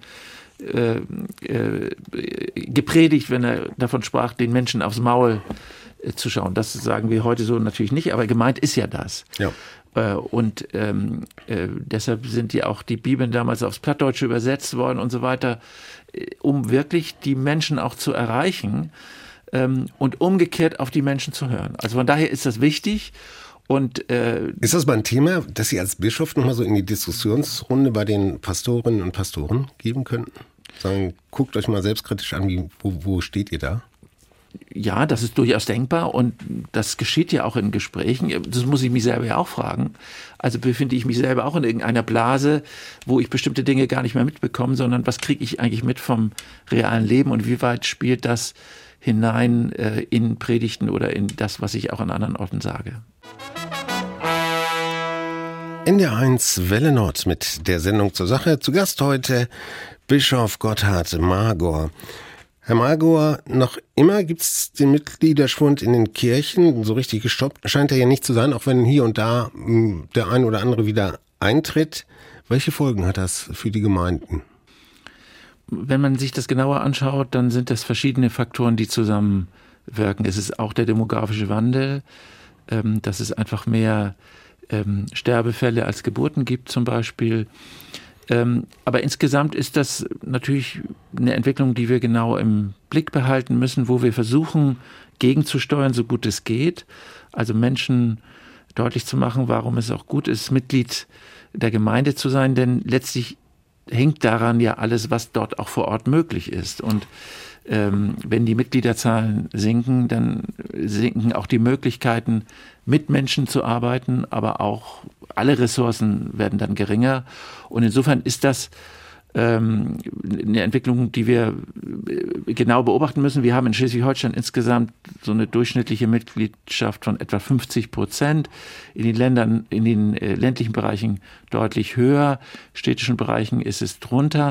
gepredigt, wenn er davon sprach, den Menschen aufs Maul zu schauen. Das sagen wir heute so natürlich nicht, aber gemeint ist ja das. Ja. Und deshalb sind ja auch die Bibeln damals aufs Plattdeutsche übersetzt worden und so weiter, um wirklich die Menschen auch zu erreichen und umgekehrt auf die Menschen zu hören. Also von daher ist das wichtig. Und
ist das mal ein Thema, das Sie als Bischof nochmal so in die Diskussionsrunde bei den Pastorinnen und Pastoren geben könnten? Sagen, guckt euch mal selbstkritisch an, wo steht ihr da?
Ja, das ist durchaus denkbar und das geschieht ja auch in Gesprächen. Das muss ich mich selber ja auch fragen. Also befinde ich mich selber auch in irgendeiner Blase, wo ich bestimmte Dinge gar nicht mehr mitbekomme, sondern was kriege ich eigentlich mit vom realen Leben und wie weit spielt das hinein in Predigten oder in das, was ich auch an anderen Orten sage.
NDR 1 Welle Nord mit der Sendung zur Sache. Zu Gast heute Bischof Gotthard Magor. Herr Magor, noch immer gibt es den Mitgliederschwund in den Kirchen. So richtig gestoppt scheint er ja nicht zu sein, auch wenn hier und da der ein oder andere wieder eintritt. Welche Folgen hat das für die Gemeinden?
Wenn man sich das genauer anschaut, dann sind das verschiedene Faktoren, die zusammenwirken. Es ist auch der demografische Wandel, dass es einfach mehr Sterbefälle als Geburten gibt zum Beispiel. Aber insgesamt ist das natürlich eine Entwicklung, die wir genau im Blick behalten müssen, wo wir versuchen, gegenzusteuern, so gut es geht. Also Menschen deutlich zu machen, warum es auch gut ist, Mitglied der Gemeinde zu sein, denn letztlich hängt daran ja alles, was dort auch vor Ort möglich ist. Und wenn die Mitgliederzahlen sinken, dann sinken auch die Möglichkeiten, mit Menschen zu arbeiten, aber auch alle Ressourcen werden dann geringer. Und insofern ist das eine Entwicklung, die wir genau beobachten müssen. Wir haben in Schleswig-Holstein insgesamt so eine durchschnittliche Mitgliedschaft von etwa 50%. In den ländlichen Bereichen deutlich höher. Städtischen Bereichen ist es drunter.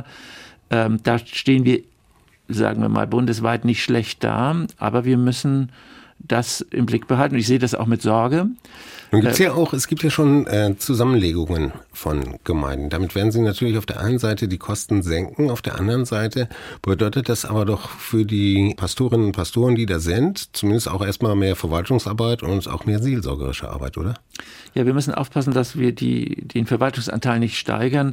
Da stehen wir, sagen wir mal, bundesweit nicht schlecht da, aber wir müssen das im Blick behalten. Und ich sehe das auch mit Sorge.
Nun es gibt ja schon Zusammenlegungen von Gemeinden. Damit werden Sie natürlich auf der einen Seite die Kosten senken, auf der anderen Seite bedeutet das aber doch für die Pastorinnen und Pastoren, die da sind, zumindest auch erstmal mehr Verwaltungsarbeit und auch mehr seelsorgerische Arbeit, oder?
Ja, wir müssen aufpassen, dass wir den Verwaltungsanteil nicht steigern.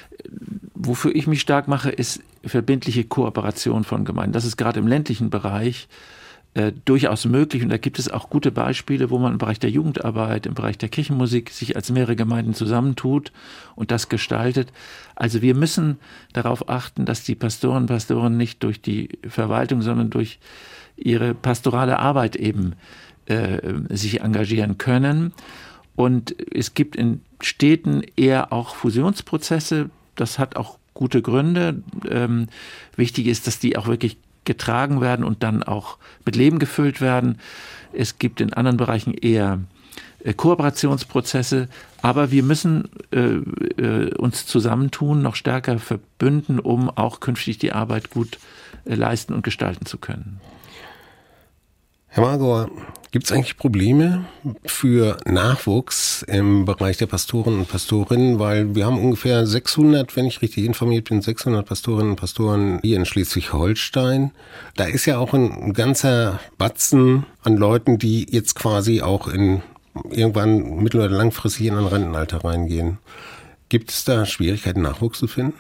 Wofür ich mich stark mache, ist verbindliche Kooperation von Gemeinden. Das ist gerade im ländlichen Bereich durchaus möglich und da gibt es auch gute Beispiele, wo man im Bereich der Jugendarbeit, im Bereich der Kirchenmusik sich als mehrere Gemeinden zusammentut und das gestaltet. Also wir müssen darauf achten, dass die Pastoren und Pastoren nicht durch die Verwaltung, sondern durch ihre pastorale Arbeit eben sich engagieren können. Und es gibt in Städten eher auch Fusionsprozesse. Das hat auch gute Gründe. Wichtig ist, dass die auch wirklich getragen werden und dann auch mit Leben gefüllt werden. Es gibt in anderen Bereichen eher Kooperationsprozesse, aber wir müssen uns zusammentun, noch stärker verbünden, um auch künftig die Arbeit gut leisten und gestalten zu können.
Herr Magor, gibt es eigentlich Probleme für Nachwuchs im Bereich der Pastoren und Pastorinnen? Weil wir haben ungefähr 600, wenn ich richtig informiert bin, 600 Pastorinnen und Pastoren hier in Schleswig-Holstein. Da ist ja auch ein ganzer Batzen an Leuten, die jetzt quasi auch irgendwann mittel- oder langfristig in ein Rentenalter reingehen. Gibt es da Schwierigkeiten, Nachwuchs zu finden?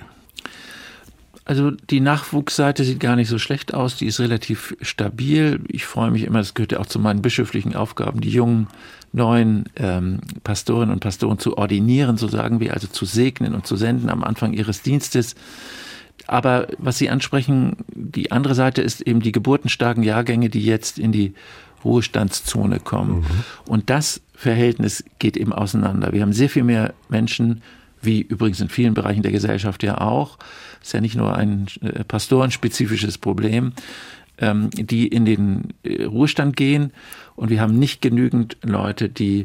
Also die Nachwuchsseite sieht gar nicht so schlecht aus, die ist relativ stabil. Ich freue mich immer, das gehört ja auch zu meinen bischöflichen Aufgaben, die jungen, neuen Pastorinnen und Pastoren zu ordinieren, so sagen wir, also zu segnen und zu senden am Anfang ihres Dienstes. Aber was Sie ansprechen, die andere Seite ist eben die geburtenstarken Jahrgänge, die jetzt in die Ruhestandszone kommen. Und das Verhältnis geht eben auseinander. Wir haben sehr viel mehr Menschen, wie übrigens in vielen Bereichen der Gesellschaft ja auch. Das ist ja nicht nur ein pastorenspezifisches Problem, die in den Ruhestand gehen. Und wir haben nicht genügend Leute, die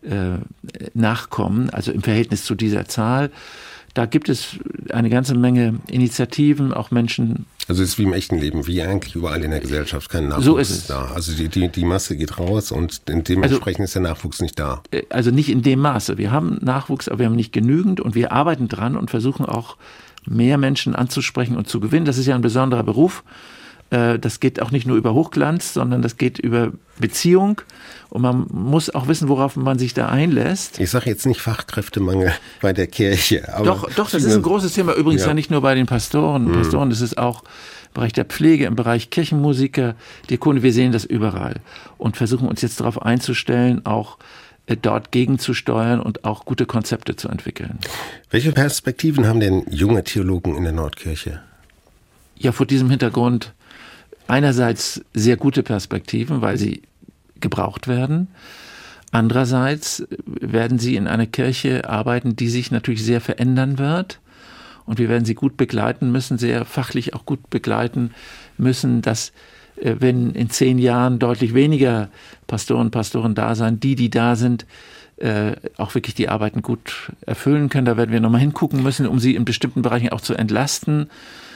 nachkommen, also im Verhältnis zu dieser Zahl. Da gibt es eine ganze Menge Initiativen, auch Menschen.
Also es ist wie im echten Leben, wie eigentlich überall in der Gesellschaft, kein Nachwuchs
so ist es.
da. Also die Masse geht raus und dementsprechend ist der Nachwuchs nicht da.
Also nicht in dem Maße. Wir haben Nachwuchs, aber wir haben nicht genügend und wir arbeiten dran und versuchen auch mehr Menschen anzusprechen und zu gewinnen. Das ist ja ein besonderer Beruf. Das geht auch nicht nur über Hochglanz, sondern das geht über Beziehung. Und man muss auch wissen, worauf man sich da einlässt.
Ich sage jetzt nicht Fachkräftemangel bei der Kirche. Aber
doch, das ist ein großes Thema. Übrigens ja nicht nur bei den Pastoren. Pastoren, das ist auch im Bereich der Pflege, im Bereich Kirchenmusiker, Diakone. Wir sehen das überall und versuchen uns jetzt darauf einzustellen, auch dort gegenzusteuern und auch gute Konzepte zu entwickeln.
Welche Perspektiven haben denn junge Theologen in der Nordkirche?
Ja, vor diesem Hintergrund einerseits sehr gute Perspektiven, weil sie gebraucht werden. Andererseits werden sie in einer Kirche arbeiten, die sich natürlich sehr verändern wird. Und wir werden sie gut begleiten müssen, sehr fachlich auch gut begleiten müssen, dass wenn in 10 Jahren deutlich weniger Pastoren und Pastoren da sein, die da sind, auch wirklich die Arbeiten gut erfüllen können. Da werden wir nochmal hingucken müssen, um sie in bestimmten Bereichen auch zu entlasten,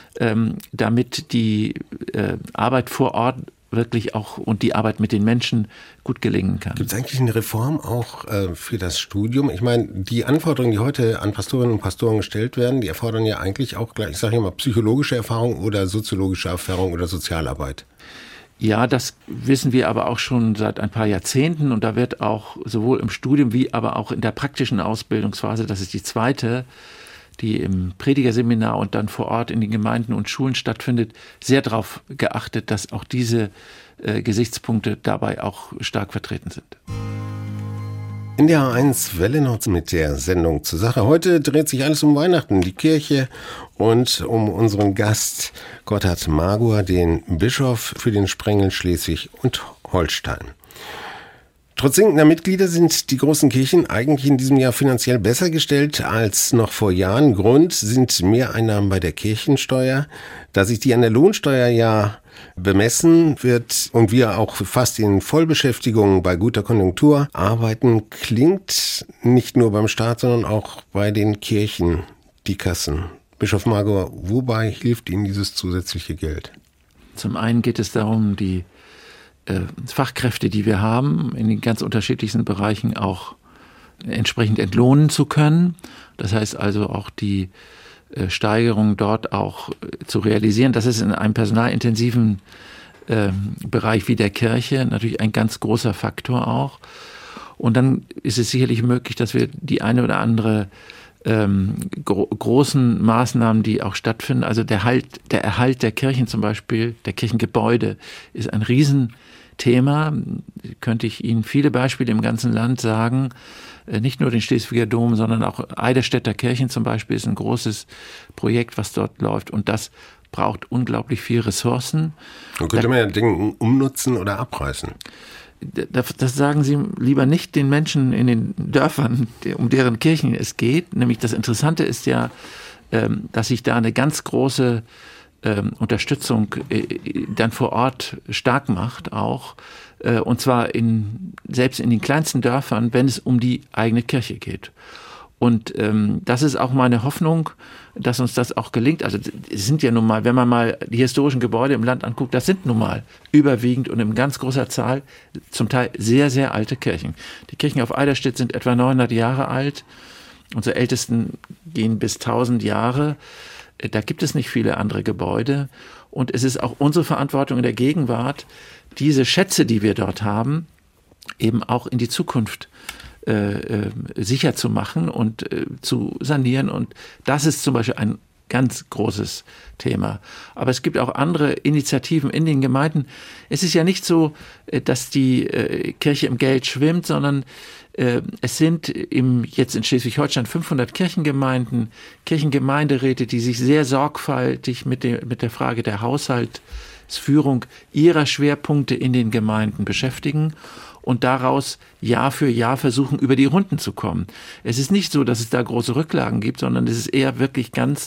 damit die Arbeit vor Ort wirklich auch und die Arbeit mit den Menschen gut gelingen kann.
Gibt es eigentlich eine Reform auch für das Studium? Ich meine, die Anforderungen, die heute an Pastorinnen und Pastoren gestellt werden, die erfordern ja eigentlich auch gleich, ich sage immer, psychologische Erfahrung oder soziologische Erfahrung oder Sozialarbeit.
Ja, das wissen wir aber auch schon seit ein paar Jahrzehnten und da wird auch sowohl im Studium wie aber auch in der praktischen Ausbildungsphase, das ist die zweite, die im Predigerseminar und dann vor Ort in den Gemeinden und Schulen stattfindet, sehr darauf geachtet, dass auch diese Gesichtspunkte dabei auch stark vertreten sind.
In der A1 Welle Nord mit der Sendung zur Sache. Heute dreht sich alles um Weihnachten, die Kirche und um unseren Gast Gotthard Marguer, den Bischof für den Sprengel Schleswig und Holstein. Trotz sinkender Mitglieder sind die großen Kirchen eigentlich in diesem Jahr finanziell besser gestellt als noch vor Jahren. Grund sind Mehreinnahmen bei der Kirchensteuer. Da sich die an der Lohnsteuer ja bemessen wird und wir auch fast in Vollbeschäftigung bei guter Konjunktur arbeiten, klingt nicht nur beim Staat, sondern auch bei den Kirchen die Kassen. Bischof Marguer, wobei hilft Ihnen dieses zusätzliche Geld?
Zum einen geht es darum, die Fachkräfte, die wir haben, in den ganz unterschiedlichsten Bereichen auch entsprechend entlohnen zu können. Das heißt also auch die Steigerung dort auch zu realisieren. Das ist in einem personalintensiven Bereich wie der Kirche natürlich ein ganz großer Faktor auch. Und dann ist es sicherlich möglich, dass wir die eine oder andere großen Maßnahmen, die auch stattfinden, also der Erhalt der Kirchen zum Beispiel, der Kirchengebäude, ist ein Riesenthema. Könnte ich Ihnen viele Beispiele im ganzen Land sagen, nicht nur den Schleswiger Dom, sondern auch Eiderstedter Kirchen zum Beispiel ist ein großes Projekt, was dort läuft und das braucht unglaublich viel Ressourcen.
Man könnte man ja Dinge umnutzen oder abreißen.
Das sagen Sie lieber nicht den Menschen in den Dörfern, um deren Kirchen es geht. Nämlich das Interessante ist ja, dass sich da eine ganz große Unterstützung dann vor Ort stark macht auch. Und zwar selbst in den kleinsten Dörfern, wenn es um die eigene Kirche geht. Und das ist auch meine Hoffnung, dass uns das auch gelingt. Also es sind ja nun mal, wenn man mal die historischen Gebäude im Land anguckt, das sind nun mal überwiegend und in ganz großer Zahl zum Teil sehr, sehr alte Kirchen. Die Kirchen auf Eiderstedt sind etwa 900 Jahre alt. Unsere ältesten gehen bis 1000 Jahre. Da gibt es nicht viele andere Gebäude. Und es ist auch unsere Verantwortung in der Gegenwart, diese Schätze, die wir dort haben, eben auch in die Zukunft sicher zu machen und zu sanieren. Und das ist zum Beispiel ein ganz großes Thema. Aber es gibt auch andere Initiativen in den Gemeinden. Es ist ja nicht so, dass die Kirche im Geld schwimmt, sondern es sind jetzt in Schleswig-Holstein 500 Kirchengemeinden, Kirchengemeinderäte, die sich sehr sorgfältig mit der Frage der Haushaltsführung ihrer Schwerpunkte in den Gemeinden beschäftigen und daraus Jahr für Jahr versuchen, über die Runden zu kommen. Es ist nicht so, dass es da große Rücklagen gibt, sondern es ist eher wirklich ganz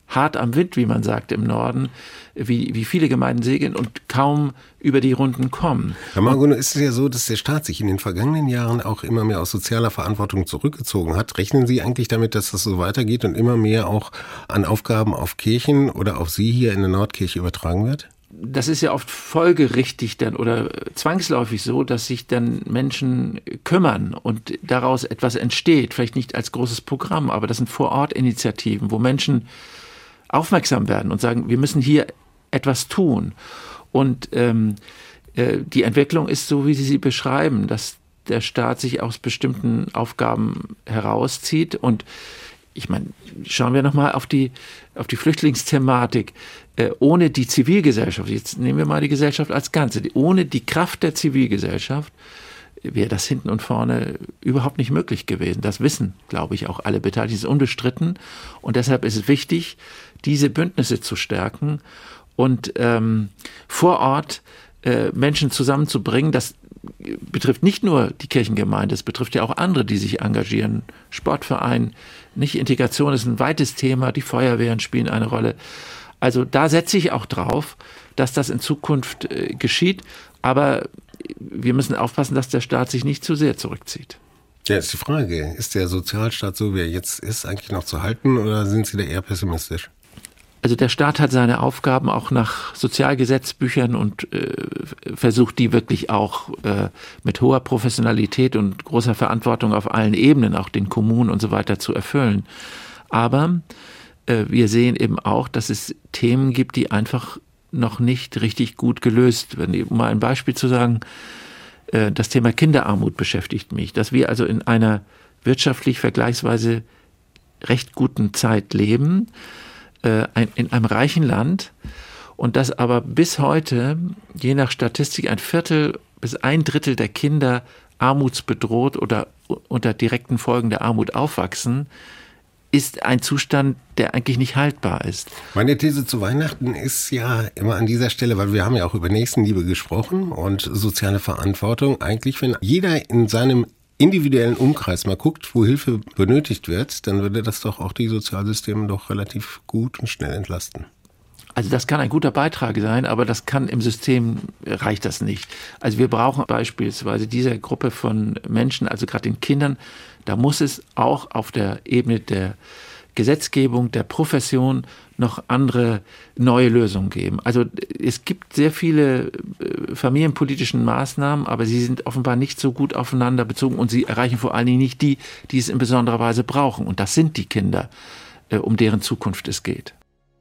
hart am Wind, wie man sagt im Norden, wie viele Gemeinden segeln und kaum über die Runden kommen.
Herr Margono, ist es ja so, dass der Staat sich in den vergangenen Jahren auch immer mehr aus sozialer Verantwortung zurückgezogen hat. Rechnen Sie eigentlich damit, dass das so weitergeht und immer mehr auch an Aufgaben auf Kirchen oder auf Sie hier in der Nordkirche übertragen wird?
Das ist ja oft folgerichtig dann oder zwangsläufig so, dass sich dann Menschen kümmern und daraus etwas entsteht. Vielleicht nicht als großes Programm, aber das sind Vor-Ort-Initiativen, wo Menschen aufmerksam werden und sagen, wir müssen hier etwas tun. Und die Entwicklung ist so, wie Sie sie beschreiben, dass der Staat sich aus bestimmten Aufgaben herauszieht. Und ich meine, schauen wir nochmal auf die Flüchtlingsthematik. Ohne die Zivilgesellschaft, jetzt nehmen wir mal die Gesellschaft als Ganze, ohne die Kraft der Zivilgesellschaft wäre das hinten und vorne überhaupt nicht möglich gewesen. Das wissen, glaube ich, auch alle Beteiligten. Das ist unbestritten. Und deshalb ist es wichtig, diese Bündnisse zu stärken und vor Ort Menschen zusammenzubringen. Das betrifft nicht nur die Kirchengemeinde, es betrifft ja auch andere, die sich engagieren. Sportverein, nicht Integration ist ein weites Thema, die Feuerwehren spielen eine Rolle. Also da setze ich auch drauf, dass das in Zukunft geschieht. Aber wir müssen aufpassen, dass der Staat sich nicht zu sehr zurückzieht.
Ja, ist die Frage, ist der Sozialstaat so, wie er jetzt ist, eigentlich noch zu halten oder sind Sie da eher pessimistisch?
Also der Staat hat seine Aufgaben auch nach Sozialgesetzbüchern und versucht die wirklich auch mit hoher Professionalität und großer Verantwortung auf allen Ebenen, auch den Kommunen und so weiter, zu erfüllen. Aber wir sehen eben auch, dass es Themen gibt, die einfach noch nicht richtig gut gelöst werden. Um mal ein Beispiel zu sagen, das Thema Kinderarmut beschäftigt mich, dass wir also in einer wirtschaftlich vergleichsweise recht guten Zeit leben, in einem reichen Land und dass aber bis heute, je nach Statistik, 1/4 bis 1/3 der Kinder armutsbedroht oder unter direkten Folgen der Armut aufwachsen, ist ein Zustand, der eigentlich nicht haltbar ist.
Meine These zu Weihnachten ist ja immer an dieser Stelle, weil wir haben ja auch über Nächstenliebe gesprochen und soziale Verantwortung. Eigentlich, wenn jeder in seinem individuellen Umkreis mal guckt, wo Hilfe benötigt wird, dann würde das doch auch die Sozialsysteme doch relativ gut und schnell entlasten.
Also das kann ein guter Beitrag sein, aber das kann im System, reicht das nicht. Also wir brauchen beispielsweise diese Gruppe von Menschen, also gerade den Kindern, da muss es auch auf der Ebene der Gesetzgebung, der Profession noch andere neue Lösungen geben. Also es gibt sehr viele familienpolitischen Maßnahmen, aber sie sind offenbar nicht so gut aufeinander bezogen und sie erreichen vor allen Dingen nicht die, die es in besonderer Weise brauchen. Und das sind die Kinder, um deren Zukunft es geht.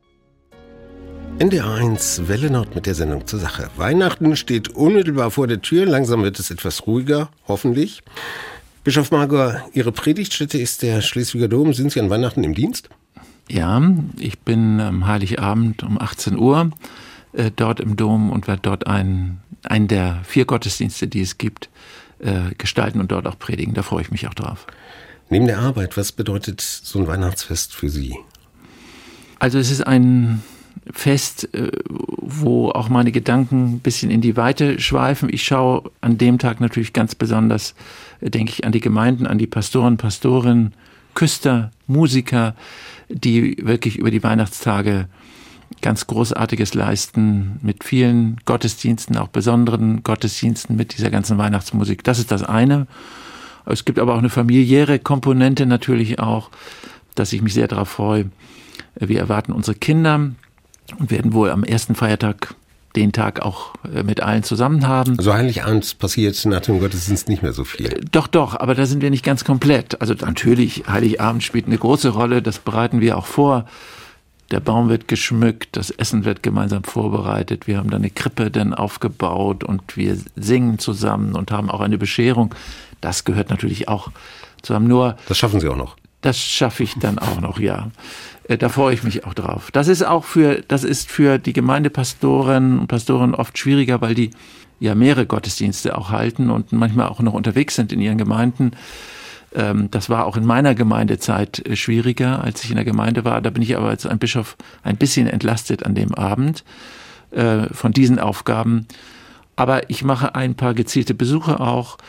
NDR 1 Welle Nord mit der Sendung zur Sache. Weihnachten steht unmittelbar vor der Tür. Langsam wird es etwas ruhiger, hoffentlich. Bischof Magor, Ihre Predigtstätte ist der Schleswiger Dom. Sind Sie an Weihnachten im Dienst?
Ja, ich bin am Heiligabend um 18 Uhr dort im Dom und werde dort einen der 4 Gottesdienste, die es gibt, gestalten und dort auch predigen. Da freue ich mich auch drauf.
Neben der Arbeit, was bedeutet so ein Weihnachtsfest für Sie?
Also es ist ein Fest, wo auch meine Gedanken ein bisschen in die Weite schweifen. Ich schaue an dem Tag natürlich ganz besonders, denke ich, an die Gemeinden, an die Pastoren, Pastorinnen, Küster, Musiker, die wirklich über die Weihnachtstage ganz Großartiges leisten, mit vielen Gottesdiensten, auch besonderen Gottesdiensten mit dieser ganzen Weihnachtsmusik. Das ist das eine. Es gibt aber auch eine familiäre Komponente natürlich auch, dass ich mich sehr darauf freue. Wir erwarten unsere Kinder und werden wohl am ersten Feiertag den Tag auch mit allen zusammen haben.
Also Heiligabend passiert nach dem Gottesdienst nicht mehr so viel.
Doch, aber da sind wir nicht ganz komplett. Also natürlich, Heiligabend spielt eine große Rolle, das bereiten wir auch vor. Der Baum wird geschmückt, das Essen wird gemeinsam vorbereitet. Wir haben dann eine Krippe dann aufgebaut und wir singen zusammen und haben auch eine Bescherung. Das gehört natürlich auch zusammen. Nur
das schaffen Sie auch noch?
Das schaffe ich dann auch noch, ja. Da freue ich mich auch drauf. Das ist für die Gemeindepastoren und Pastoren oft schwieriger, weil die ja mehrere Gottesdienste auch halten und manchmal auch noch unterwegs sind in ihren Gemeinden. Das war auch in meiner Gemeindezeit schwieriger, als ich in der Gemeinde war. Da bin ich aber als ein Bischof ein bisschen entlastet an dem Abend von diesen Aufgaben. Aber ich mache ein paar gezielte Besuche auch.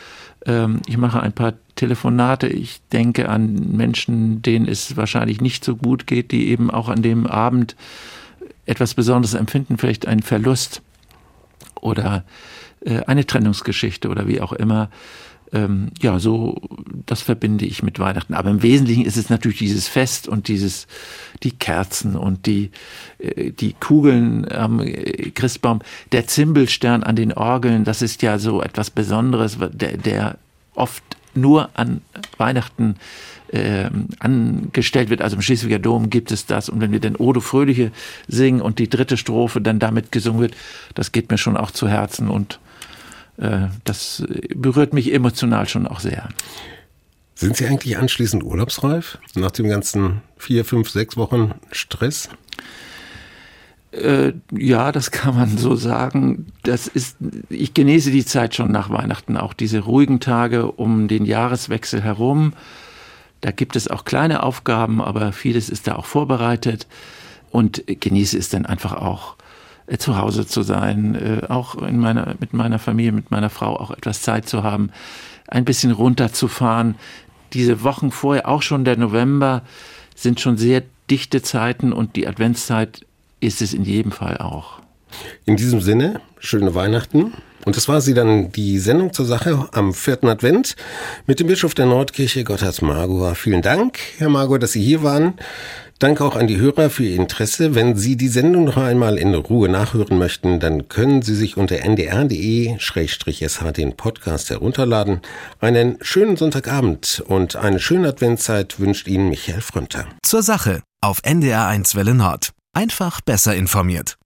Ich mache ein paar Telefonate. Ich denke an Menschen, denen es wahrscheinlich nicht so gut geht, die eben auch an dem Abend etwas Besonderes empfinden, vielleicht einen Verlust oder eine Trennungsgeschichte oder wie auch immer. Ja, so, das verbinde ich mit Weihnachten. Aber im Wesentlichen ist es natürlich dieses Fest und die Kerzen und die Kugeln am Christbaum. Der Zimbelstern an den Orgeln, das ist ja so etwas Besonderes, der oft nur an Weihnachten angestellt wird. Also im Schleswiger Dom gibt es das. Und wenn wir dann Odo Fröhliche singen und die 3. Strophe dann damit gesungen wird, das geht mir schon auch zu Herzen und das berührt mich emotional schon auch sehr.
Sind Sie eigentlich anschließend urlaubsreif nach dem ganzen 4, 5, 6 Wochen Stress?
Ja, das kann man so sagen. Ich genieße die Zeit schon nach Weihnachten, auch diese ruhigen Tage um den Jahreswechsel herum. Da gibt es auch kleine Aufgaben, aber vieles ist da auch vorbereitet und genieße es dann einfach auch, zu Hause zu sein, auch mit meiner Familie, mit meiner Frau auch etwas Zeit zu haben, ein bisschen runterzufahren. Diese Wochen vorher, auch schon der November, sind schon sehr dichte Zeiten und die Adventszeit ist es in jedem Fall auch.
In diesem Sinne, schöne Weihnachten. Und das war sie dann, die Sendung zur Sache am 4. Advent mit dem Bischof der Nordkirche, Gotthard Marguer. Vielen Dank, Herr Marguer, dass Sie hier waren. Danke auch an die Hörer für Ihr Interesse. Wenn Sie die Sendung noch einmal in Ruhe nachhören möchten, dann können Sie sich unter ndr.de/sh den Podcast herunterladen. Einen schönen Sonntagabend und eine schöne Adventszeit wünscht Ihnen Michael Frönter.
Zur Sache auf NDR1 Welle Nord. Einfach besser informiert.